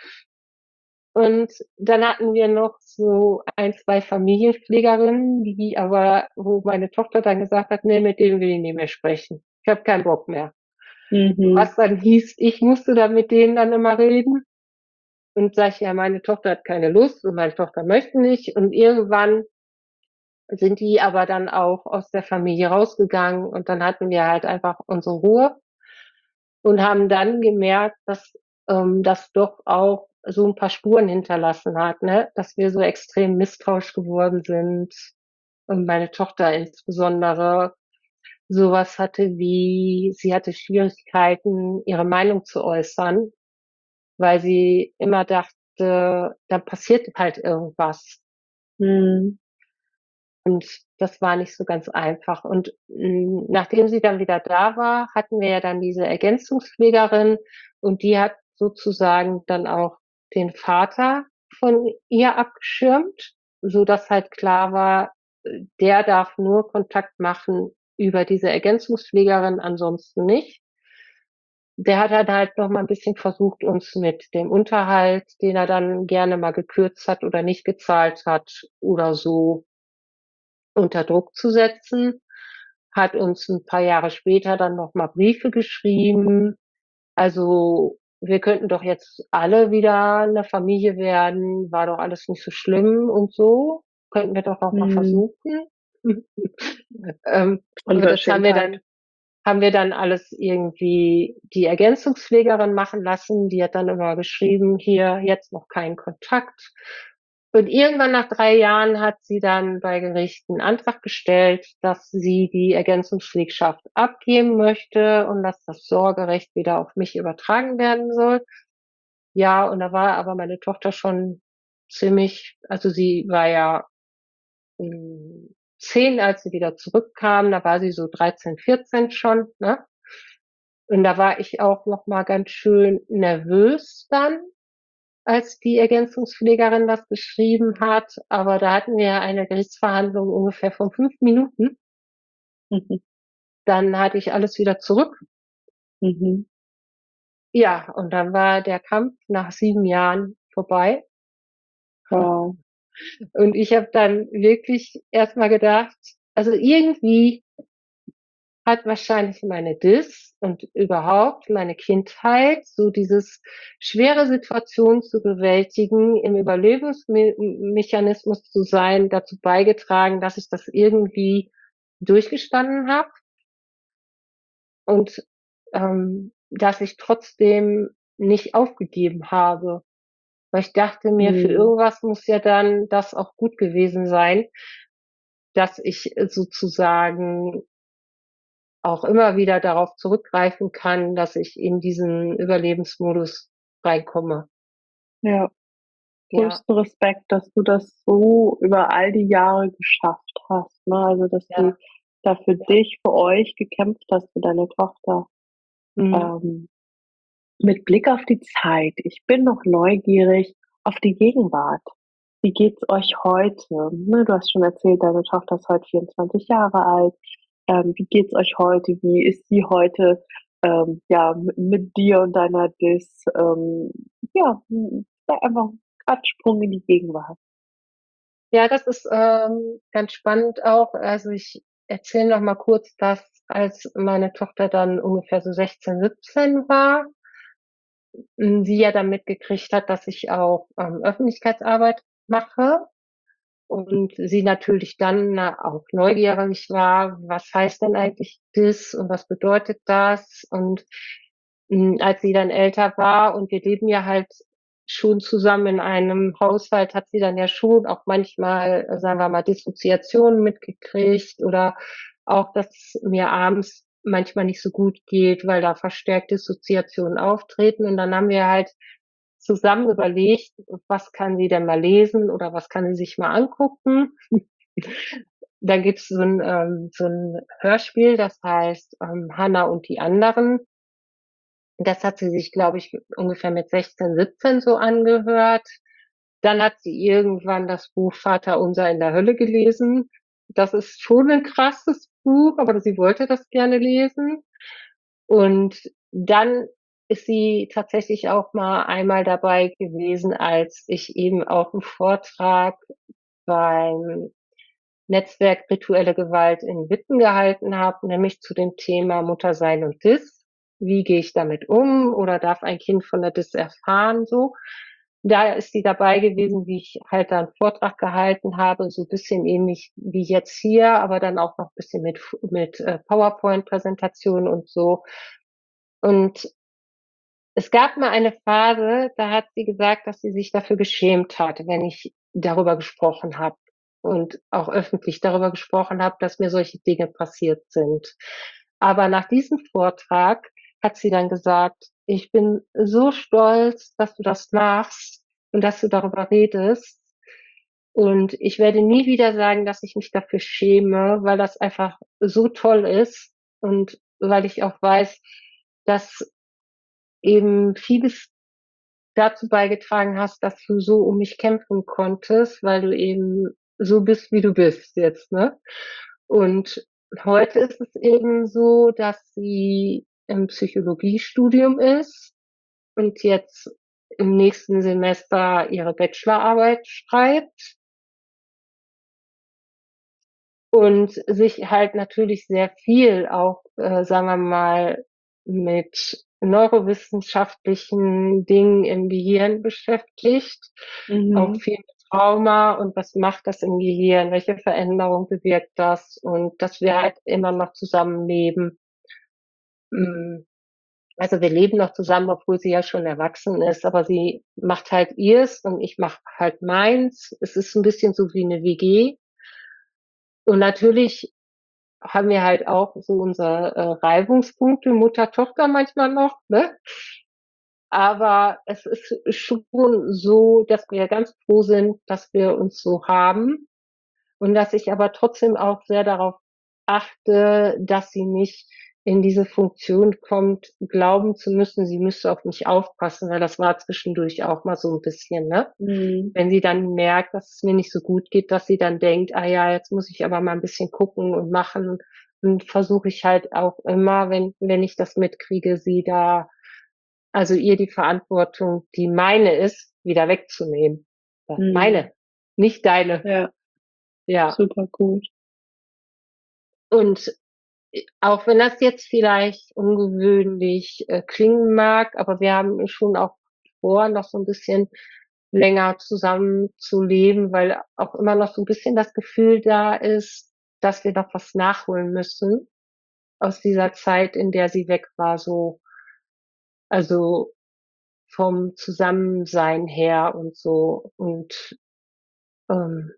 Und dann hatten wir noch so ein, zwei Familienpflegerinnen, die aber, wo meine Tochter dann gesagt hat, nee, mit denen will ich nicht mehr sprechen. Ich habe keinen Bock mehr. Mhm. Was dann hieß, ich musste dann mit denen dann immer reden. Und sag ich, ja, meine Tochter hat keine Lust und meine Tochter möchte nicht. Und irgendwann sind die aber dann auch aus der Familie rausgegangen und dann hatten wir halt einfach unsere Ruhe und haben dann gemerkt, dass ähm, das doch auch so ein paar Spuren hinterlassen hat, ne? Dass wir so extrem misstrauisch geworden sind und meine Tochter insbesondere sowas hatte wie, sie hatte Schwierigkeiten, ihre Meinung zu äußern, weil sie immer dachte, da passiert halt irgendwas. Mhm. Und das war nicht so ganz einfach. Und mh, nachdem sie dann wieder da war, hatten wir ja dann diese Ergänzungspflegerin und die hat sozusagen dann auch den Vater von ihr abgeschirmt, so dass halt klar war, äh, der darf nur Kontakt machen über diese Ergänzungspflegerin, ansonsten nicht. Der hat dann halt noch mal ein bisschen versucht, uns mit dem Unterhalt, den er dann gerne mal gekürzt hat oder nicht gezahlt hat oder so, unter Druck zu setzen, hat uns ein paar Jahre später dann noch mal Briefe geschrieben. Also, wir könnten doch jetzt alle wieder eine Familie werden, war doch alles nicht so schlimm und so. Könnten wir doch auch mal Mhm. versuchen. Ähm, aber das haben wir Unverschämtheit. dann haben wir dann alles irgendwie die Ergänzungspflegerin machen lassen. Die hat dann immer geschrieben, hier jetzt noch kein Kontakt. Und irgendwann nach drei Jahren hat sie dann bei Gericht einen Antrag gestellt, dass sie die Ergänzungspflegschaft abgeben möchte und dass das Sorgerecht wieder auf mich übertragen werden soll. Ja, und da war aber meine Tochter schon ziemlich, also sie war ja mh, zehn, als sie wieder zurückkam, da war sie so dreizehn, vierzehn schon, ne? Und da war ich auch noch mal ganz schön nervös dann, als die Ergänzungspflegerin das geschrieben hat. Aber da hatten wir eine Gerichtsverhandlung ungefähr von fünf Minuten. Mhm. Dann hatte ich alles wieder zurück. Mhm. Ja, und dann war der Kampf nach sieben Jahren vorbei. Wow. Und ich habe dann wirklich erstmal gedacht, also irgendwie hat wahrscheinlich meine Dis und überhaupt meine Kindheit, so dieses schwere Situation zu bewältigen, im Überlebensmechanismus zu sein, dazu beigetragen, dass ich das irgendwie durchgestanden habe und ähm, dass ich trotzdem nicht aufgegeben habe. Weil ich dachte mir, für Mhm. irgendwas muss ja dann das auch gut gewesen sein, dass ich sozusagen auch immer wieder darauf zurückgreifen kann, dass ich in diesen Überlebensmodus reinkomme. Ja, Ja, größten Respekt, dass du das so über all die Jahre geschafft hast, ne? Also, dass du ja, da für dich, für euch gekämpft hast, für deine Tochter. mhm. Ähm, mit Blick auf die Zeit, ich bin noch neugierig auf die Gegenwart. Wie geht's euch heute? Ne, du hast schon erzählt, deine Tochter ist heute vierundzwanzig Jahre alt. Ähm, wie geht's euch heute? Wie ist sie heute, ähm, ja, mit, mit dir und deiner Dis? Ähm, ja, m- einfach grad Sprung in die Gegenwart. Ja, das ist ähm, ganz spannend auch. Also ich erzähle noch mal kurz, dass als meine Tochter dann ungefähr so sechzehn, siebzehn war, m, sie ja dann mitgekriegt hat, dass ich auch ähm, Öffentlichkeitsarbeit mache. Und sie natürlich dann na, auch neugierig war, was heißt denn eigentlich das und was bedeutet das? Und mh, als sie dann älter war und wir leben ja halt schon zusammen in einem Haushalt, hat sie dann ja schon auch manchmal, äh, sagen wir mal, Dissoziationen mitgekriegt oder auch, dass es mir abends manchmal nicht so gut geht, weil da verstärkt Dissoziationen auftreten. Und dann haben wir halt zusammen überlegt, was kann sie denn mal lesen oder was kann sie sich mal angucken. Dann gibt's so ein, ähm, so ein Hörspiel, das heißt ähm, Hannah und die anderen. Das hat sie sich, glaube ich, ungefähr mit sechzehn, siebzehn so angehört. Dann hat sie irgendwann das Buch Vater unser in der Hölle gelesen. Das ist schon ein krasses Buch, aber sie wollte das gerne lesen. Und dann ist sie tatsächlich auch mal einmal dabei gewesen, als ich eben auch einen Vortrag beim Netzwerk Rituelle Gewalt in Witten gehalten habe, nämlich zu dem Thema Muttersein und Dis. Wie gehe ich damit um oder darf ein Kind von der Dis erfahren, so. Da ist sie dabei gewesen, wie ich halt da einen Vortrag gehalten habe, so ein bisschen ähnlich wie jetzt hier, aber dann auch noch ein bisschen mit, mit äh, PowerPoint-Präsentationen und so. Und es gab mal eine Phase, da hat sie gesagt, dass sie sich dafür geschämt hat, wenn ich darüber gesprochen habe und auch öffentlich darüber gesprochen habe, dass mir solche Dinge passiert sind. Aber nach diesem Vortrag hat sie dann gesagt, ich bin so stolz, dass du das machst und dass du darüber redest. Und ich werde nie wieder sagen, dass ich mich dafür schäme, weil das einfach so toll ist und weil ich auch weiß, dass eben vieles dazu beigetragen hast, dass du so um mich kämpfen konntest, weil du eben so bist, wie du bist jetzt, ne? Und heute ist es eben so, dass sie im Psychologiestudium ist und jetzt im nächsten Semester ihre Bachelorarbeit schreibt und sich halt natürlich sehr viel auch, äh, sagen wir mal, mit neurowissenschaftlichen Dingen im Gehirn beschäftigt, auch Mhm. viel mit Trauma und was macht das im Gehirn, welche Veränderung bewirkt das und dass wir halt immer noch zusammenleben. Mm, Also wir leben noch zusammen, obwohl sie ja schon erwachsen ist, aber sie macht halt ihrs und ich mache halt meins. Es ist ein bisschen so wie eine W G. Und natürlich haben wir halt auch so unsere äh, Reibungspunkte, Mutter, Tochter manchmal noch, ne? Aber es ist schon so, dass wir ganz froh sind, dass wir uns so haben und dass ich aber trotzdem auch sehr darauf achte, dass sie nicht in diese Funktion kommt, glauben zu müssen, sie müsste auf mich aufpassen, weil das war zwischendurch auch mal so ein bisschen, ne? Mhm. Wenn sie dann merkt, dass es mir nicht so gut geht, dass sie dann denkt, ah ja, jetzt muss ich aber mal ein bisschen gucken und machen. Und versuche ich halt auch immer, wenn, wenn ich das mitkriege, sie da, also ihr die Verantwortung, die meine ist, wieder wegzunehmen. Ja, Mhm. meine, nicht deine. Ja, Ja. super gut. Und auch wenn das jetzt vielleicht ungewöhnlich äh, klingen mag, aber wir haben schon auch vor, noch so ein bisschen länger zusammen zu leben, weil auch immer noch so ein bisschen das Gefühl da ist, dass wir noch was nachholen müssen aus dieser Zeit, in der sie weg war, so, also vom Zusammensein her und so. Und ähm,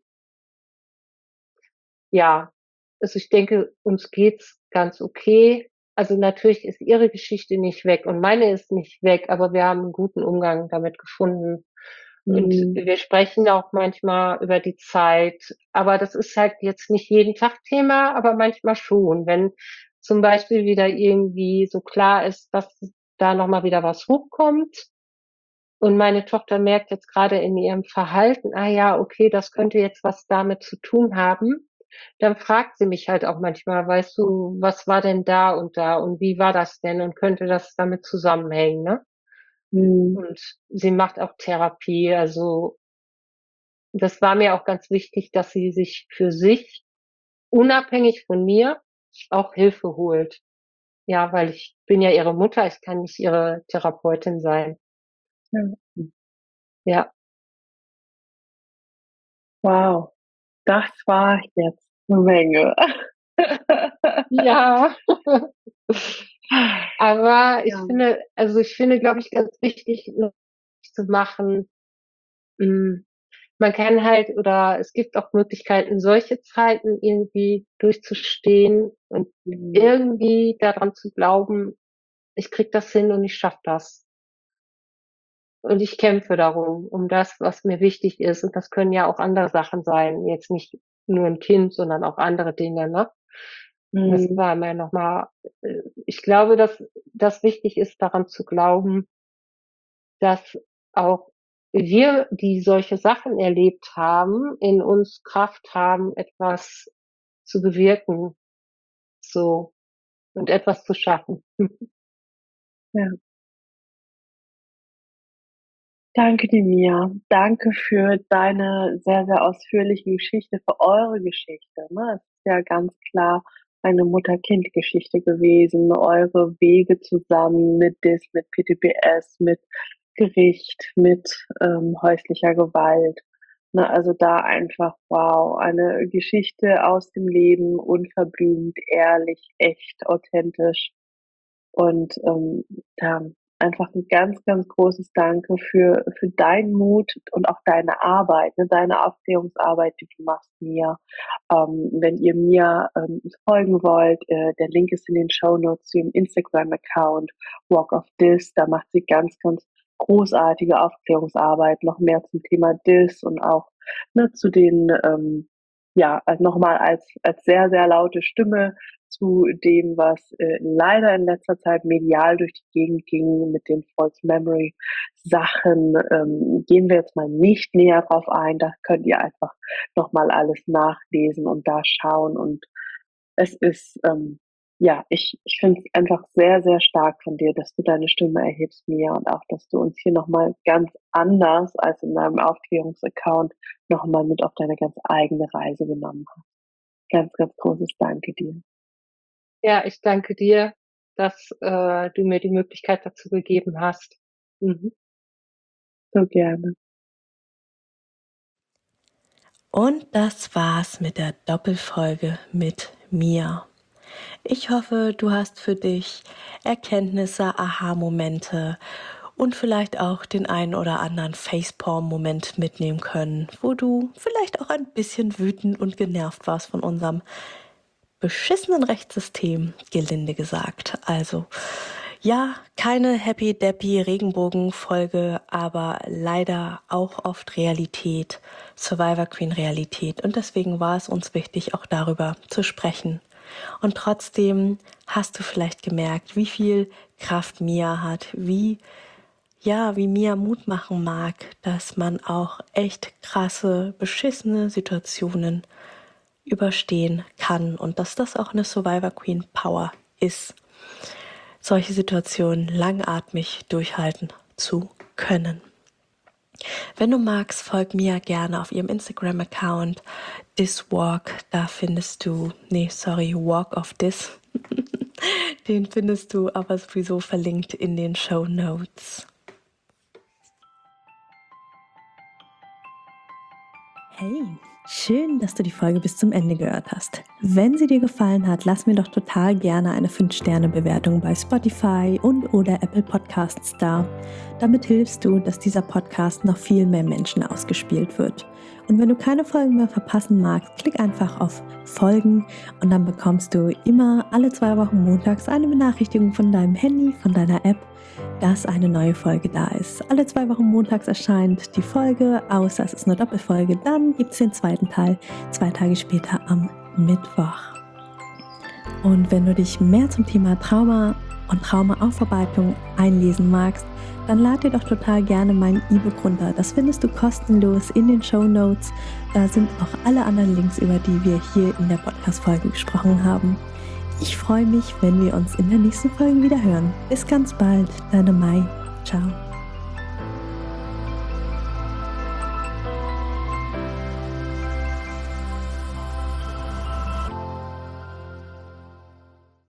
ja, also ich denke, uns geht's ganz okay. Also natürlich ist ihre Geschichte nicht weg und meine ist nicht weg, aber wir haben einen guten Umgang damit gefunden. Und Mhm. wir sprechen auch manchmal über die Zeit, aber das ist halt jetzt nicht jeden Tag Thema, aber manchmal schon. Wenn zum Beispiel wieder irgendwie so klar ist, dass da nochmal wieder was hochkommt und meine Tochter merkt jetzt gerade in ihrem Verhalten, ah ja, okay, das könnte jetzt was damit zu tun haben, dann fragt sie mich halt auch manchmal, weißt du, was war denn da und da und wie war das denn und könnte das damit zusammenhängen, ne? Mhm. Und sie macht auch Therapie, also das war mir auch ganz wichtig, dass sie sich für sich unabhängig von mir auch Hilfe holt. Ja, weil ich bin ja ihre Mutter, ich kann nicht ihre Therapeutin sein. Ja. Ja, Wow, das war jetzt eine Menge. ja. Aber ich Ja. finde, also ich finde, glaube ich, ganz wichtig noch zu machen, mh, man kann halt oder es gibt auch Möglichkeiten, solche Zeiten irgendwie durchzustehen und Mhm. irgendwie daran zu glauben, ich krieg das hin und ich schaff das. Und ich kämpfe darum, um das, was mir wichtig ist. Und das können ja auch andere Sachen sein. Jetzt nicht nur ein Kind, sondern auch andere Dinge, ne? Das Mhm. war mir nochmal, äh, ich glaube, dass das wichtig ist, daran zu glauben, dass auch wir, die solche Sachen erlebt haben, in uns Kraft haben, etwas zu bewirken, so, und etwas zu schaffen. Ja. Danke dir, Mia. Danke für deine sehr, sehr ausführliche Geschichte, für eure Geschichte, ne? Es ist ja ganz klar eine Mutter-Kind-Geschichte gewesen, eure Wege zusammen mit D I S, mit P T B S, mit Gericht, mit ähm, häuslicher Gewalt. Ne, also da einfach, wow, eine Geschichte aus dem Leben, unverblümt, ehrlich, echt, authentisch. Und ähm, ja, einfach ein ganz, ganz großes Danke für, für deinen Mut und auch deine Arbeit, ne, deine Aufklärungsarbeit, die du machst, Mia. Ähm, wenn ihr Mia ähm, folgen wollt, äh, der Link ist in den Shownotes zu ihrem Instagram-Account, Walk of Dis. Da macht sie ganz, ganz großartige Aufklärungsarbeit, noch mehr zum Thema Dis und auch ne, zu den, ähm, ja, also nochmal als, als sehr, sehr laute Stimme zu dem, was äh, leider in letzter Zeit medial durch die Gegend ging mit den False Memory Sachen, ähm, gehen wir jetzt mal nicht näher drauf ein. Da könnt ihr einfach nochmal alles nachlesen und da schauen. Und es ist, ähm, ja, ich, ich finde es einfach sehr, sehr stark von dir, dass du deine Stimme erhebst, Mia, und auch, dass du uns hier nochmal ganz anders als in deinem Aufklärungsaccount nochmal mit auf deine ganz eigene Reise genommen hast. Ganz, ganz großes Danke dir. Ja, ich danke dir, dass äh, du mir die Möglichkeit dazu gegeben hast. Mhm. So gerne. Und das war's mit der Doppelfolge mit Mia. Ich hoffe, du hast für dich Erkenntnisse, Aha-Momente und vielleicht auch den einen oder anderen Facepalm-Moment mitnehmen können, wo du vielleicht auch ein bisschen wütend und genervt warst von unserem beschissenen Rechtssystem, gelinde gesagt. Also ja, keine Happy-Deppy-Regenbogen-Folge, aber leider auch oft Realität, Survivor Queen-Realität. Und deswegen war es uns wichtig, auch darüber zu sprechen. Und trotzdem hast du vielleicht gemerkt, wie viel Kraft Mia hat, wie, ja, wie Mia Mut machen mag, dass man auch echt krasse, beschissene Situationen überstehen kann und dass das auch eine Survivor Queen Power ist, solche Situationen langatmig durchhalten zu können. Wenn du magst, folg Mia gerne auf ihrem Instagram-Account Diswalk. Da findest du, nee, sorry, Walk of Dis. Den findest du aber sowieso verlinkt in den Shownotes. Hey, schön, dass du die Folge bis zum Ende gehört hast. Wenn sie dir gefallen hat, lass mir doch total gerne eine fünf Sterne Bewertung bei Spotify und oder Apple Podcasts da. Damit hilfst du, dass dieser Podcast noch viel mehr Menschen ausgespielt wird. Und wenn du keine Folgen mehr verpassen magst, klick einfach auf Folgen und dann bekommst du immer alle zwei Wochen montags eine Benachrichtigung von deinem Handy, von deiner App, dass eine neue Folge da ist. Alle zwei Wochen montags erscheint die Folge, außer es ist eine Doppelfolge. Dann gibt es den zweiten Teil, zwei Tage später am Mittwoch. Und wenn du dich mehr zum Thema Trauma und Traumaaufarbeitung einlesen magst, dann lad dir doch total gerne mein E-Book runter. Das findest du kostenlos in den Shownotes. Da sind auch alle anderen Links, über die wir hier in der Podcast-Folge gesprochen haben. Ich freue mich, wenn wir uns in der nächsten Folge wieder hören. Bis ganz bald, deine Mai. Ciao.